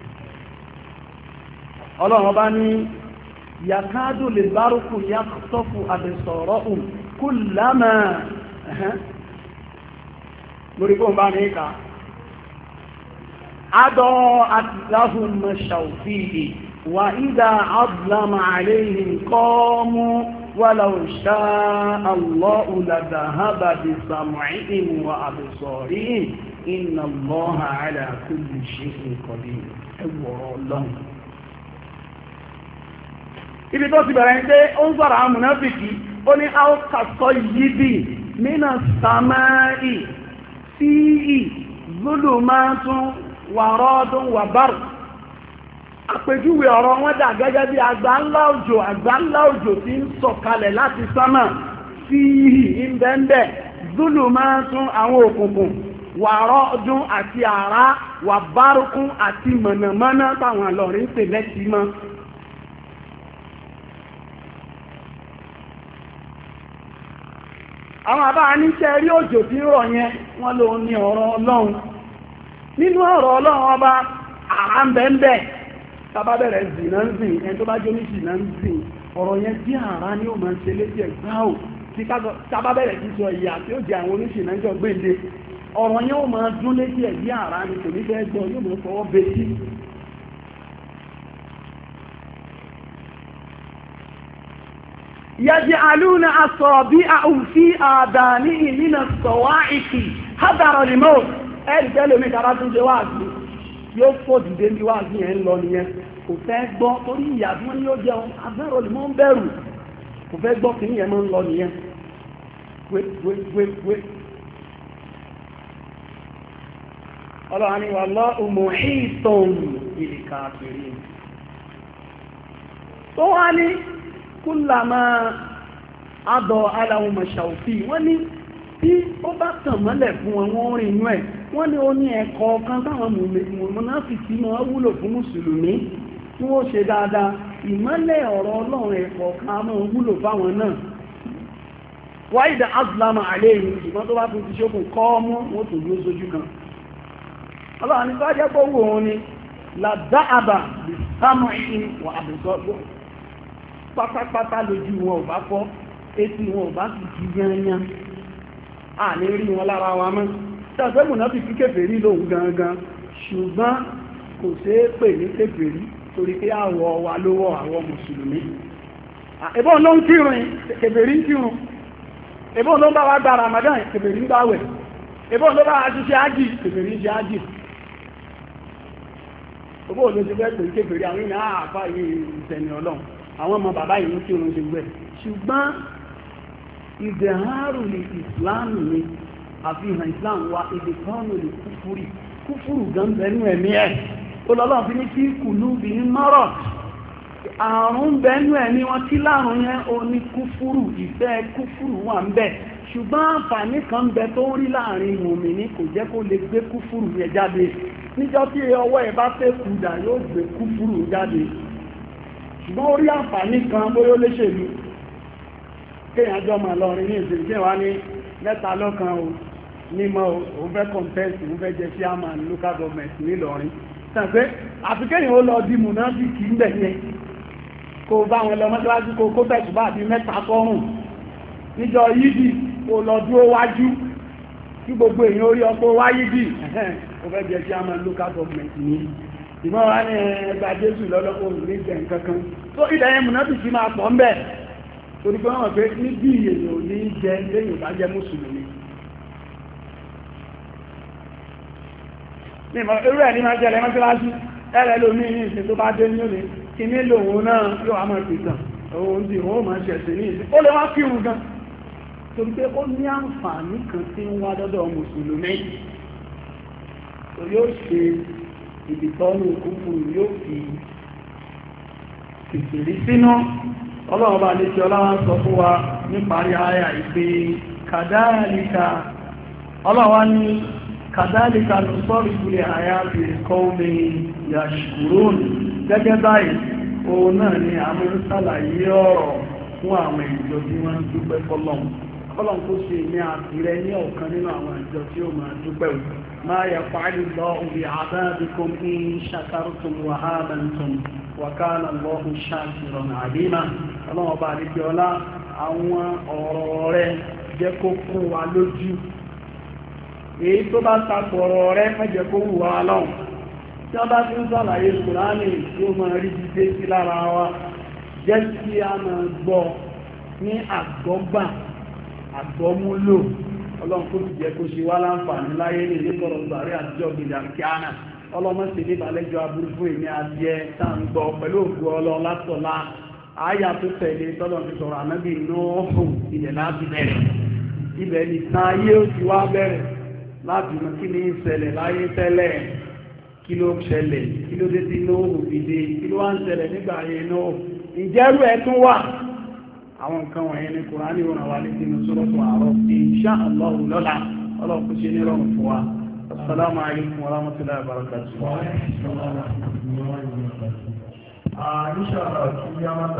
A: Ọlọ́run bá ní yakadu al-barqu yaqtafu absarahum kullama lórí kó ń bá ní ìka adọ́ àtìláhùn mashawfihi wa idha azlama alayhim qamu ولو شاء الله لذهب بسمعهم وأبصارهم إن الله على كل شيء قدير ẹwọ̀rọ̀ Ọlọ́run. Ibi tó ti bẹ̀rẹ̀ pé ó ń sọ̀rọ̀ àwọn mùnáfìkì ó ní a ó kàsọ́ yìí mínà sàmáì sí ì zulumatun wa radun wa barq. Àpèjúwe ọ̀rọ̀ wọn dà gẹ́gẹ́ bí àgbà ńlá òjò àgbà ńlá òjò tí ń sọ̀kalẹ̀ láti sánmà sí ìbẹ̀ǹbẹ̀ zulu máa tún àwọn òkùnkùn wàrọ̀ ọdún àti àrá wà bárúkún àti mọ̀nàmọ́ná táwọn àlọ́rin pè lẹ́tì mọ́. Àwọn àbá aníṣẹ́ rí òjò tí ń rọ̀ yẹn wọ́n ló ní ọ̀rọ̀ Ọlọ́run. Nínú ọ̀rọ̀ Ọlọ́run ọba àrá ń bẹ́ẹ̀ tàbá bẹ̀rẹ̀ zìnà ń zìn ẹni tó bá jẹ́ oníṣìnà ń zìn ọ̀rọ̀ yẹn tí àrá ní ó máa ń ṣe léjì ẹ̀gbáò tí tàbá bẹ̀rẹ̀ tí sọ ìyà tí ó jẹ àwọn oníṣìnà jọ gbéǹde ọ̀rọ̀ yẹn ó máa dún léjì ẹ̀gbí àrá ní kò ní fẹ́ gbọ́ yóò mọ̀ fọwọ́ betí. يجعلون أصابعهم في آذانهم من الصواعق حذر الموت ẹ̀rì tẹ́lẹ̀ omi kàrá tún ṣe wáàsí yóò fò dìde ní wáàsí yẹn lọ nìyẹn kò fẹ́ gbọ́ torí ìyà tí wọ́n ní yóò jẹun abẹ́rò lè mọ́ ń bẹ̀rù kò fẹ́ gbọ́ kí nìyẹn máa ń lọ nìyẹn wéwéwéwé ọlọ́run ni wà lọ́ ọmọ ìtàn ìlìkà àpèrè tó wá ní kúlàmà adọ̀ aláwọn mọ̀ṣàòfì wọ́n ní tí ó bá tàn mọ́lẹ̀ fún wọn wọ́n rìn inú ẹ̀ wọ́n ní ó ní ẹ̀kọ́ kan táwọn mùnáfìkí máa wúlò fún mùsùlùmí tí wọ́n ṣe dáadáa ìmọ́lẹ̀ ọ̀rọ̀ ọlọ́run ẹ̀kọ́ kan máa wúlò fáwọn náà wáìdà azlama àléyìn ṣùgbọ́n tó bá tún ti ṣókùn kọ́ mú wọ́n tó dúró sójú kan ọlọ́run ní bá jẹ́ pé wò ó ní làdáàbà bí sámọ̀ ìhìn wà àbùsọ́ pátápátá lójú wọn ò bá fọ́ etí wọn ò bá sì jí yányán à ní rí wọn lára wa mọ́ tàbí mùnáfìkí kèfèrí lòun gangan ṣùgbọ́n kò ṣeé pè ní kèfèrí torí pé àwọ̀ wa ló wọ̀ àwọ̀ mùsùlùmí ẹ̀bọ́n ló ń kírun kèfèrí ń kírun ẹ̀bọ́n ló ń bá wa gba Ramadan kèfèrí ń gbààwẹ̀ ẹ̀bọ́n ló bá wa ṣiṣẹ́ ájì kèfèrí ń ṣe ájì ẹ̀bọ́n ló ṣe fẹ́ pè ní kèfèrí àwọn ènìyàn àfà yìí ìsẹ̀ni ọlọ́run àwọn ọmọ bàbá yìí ń kírun ṣe gbẹ̀ ṣùgbọ́n ìdẹ̀hárù ní Islam ni àfihàn Islam wa èdè kan lè kúfúrì kúfúrù gan bẹnu ẹ̀mí ẹ̀ olọ́lọ́run fi ní kí kùlú bí ní mọ́rọ̀ àrùn bẹnu ẹ̀mí wọn kí láàrùn yẹn ó ní kúfúrù ìfẹ́ kúfúrù wà ń bẹ ṣùgbọ́n àǹfààní kan bẹ tó ń rí láàrin mùmínì kò jẹ́ kó lè gbé kúfúrù yẹn jáde níjọ́ tí ọwọ́ ẹ̀ bá fẹ́ kùdà yóò gbé kúfúrù jáde ṣùgbọ́n orí àǹfààní kan bóyá ó léṣèlú kéèyàn jọ máa lọrin ní ìsìn tí wá ní mẹ́ta lọ́kan o nímọ̀ òun fẹ́ contest òun fẹ́ jẹ chairman local government nílọrin tàbí àfi kéèyàn ó lọ di mùnáfíkì ń bẹ̀ yẹn kó bá wọn lọ mọ́sálásí kó kó tẹ̀sùbá àbí mẹ́ta sọ́rùn níjọ yídì kó lọ dúró wájú kí gbogbo èèyàn orí ọkọ̀ wá yídì ó fẹ́ jẹ́ kí a máa local government ní ìmọ̀ wa ní ẹgbà Jésù lọ́lọ́pọ̀ ní ìjẹ nǹkankan tó ìdẹ̀yẹ múnátì sí máa pọ̀ ń bẹ̀ torí pé wọ́n pé níbi èèyàn ò ní jẹ lẹ́yìn bá jẹ́ mùsùlùmí mímọ̀ irú ẹ̀ ní máa jẹ́ lẹ́mọ́síláṣí ẹ̀rẹ́ lómi ní ìsìn tó bá dé ní òní kí ní lòun náà yóò wá máa pìtàn òun tí wọ́n máa ṣẹ̀sìn ní ìsìn ó lè wá kírun gan torí pé ó ní àǹfààní kan tí ń wá dọ́dọ̀ mùsùlùmí tó yóò ṣe ìdìtọ́nù kúkúrú yóò fi kìkìrí sínú ọlọ́run bá lè ṣe ọlọ́run sọ fún wa níparí àyà ìpé kàdáàlìkà ọlọ́run ní kàdáàlìkà ló sọ́rọ̀ ìpìlẹ̀ àyà fi kọ́ọ̀mí yashkurun gẹ́gẹ́ báyìí òun náà ni àmì ń sàlàyé ọ̀rọ̀ fún àwọn ìjọ tí wọ́n ń dúpẹ́ fọ́lọ́run ọlọ́run kó ṣe ní àtìrẹ ní ọ̀kan nínú àwọn ìjọ tí ó máa dúpẹ́ máa yà fàálì lọ òbí àdáàbíkún ní ṣàkárùtùm wà ábẹ̀ntùm wà káàlà lọ́hùn ṣàkìrọ̀ àdínà ọlọ́run ọba àdíjẹ́ ọlá àwọn ọ̀rọ̀ rẹ̀ jẹ́ kó fún wa lójú èyí tó bá tapọ̀ ọ̀rọ̀ rẹ̀ mẹ́jẹ kó wù wá lọ́hùn tí wọ́n bá fi ń sàlàyé Kùránì tí ó máa rí jíde sí lára wa jẹ́ kí a máa gbọ́ ní àgbọ́gbà àgbọ́múlò ọlọ́run kó ti jẹ́ kó ṣe wá láǹfààní láyé ní ìlékọ̀rọ̀ gbàrí àtijọ́ gbìyà kíánà ọlọ́mọ sì ní ìbàlẹ́jọ́ aburú fún èmi adìẹ tá à ń gbọ́ pẹ̀lú òkú ọlọ́run látọ̀lá àyà tó tẹ̀lé tọ́lọ̀ fi sọ̀rọ̀ ànábì Nóòhù ilẹ̀ láti bẹ̀rẹ̀ ibẹ̀ nìkan ayé ó ti wá bẹ̀rẹ̀ láti mọ kí ní ìṣẹ̀lẹ̀ láyé tẹ́lẹ̀ kí ló ṣẹlẹ̀ kí ló dé tí Nóòhù fìdí kí ló wá ń ṣẹlẹ̀ nígbà ayé Nóòhù ìjẹ́rú ẹ̀ tún wà àwọn nǹkan wọ̀nyẹn ní Kùránì wọn wà ní sínú sọ́rọ̀tún àárọ̀ insha Allah lọ́la ọlọ́pù ṣe ní rọrùn fún wa assalamu alaikum wa rahmatullahi wa barakatuh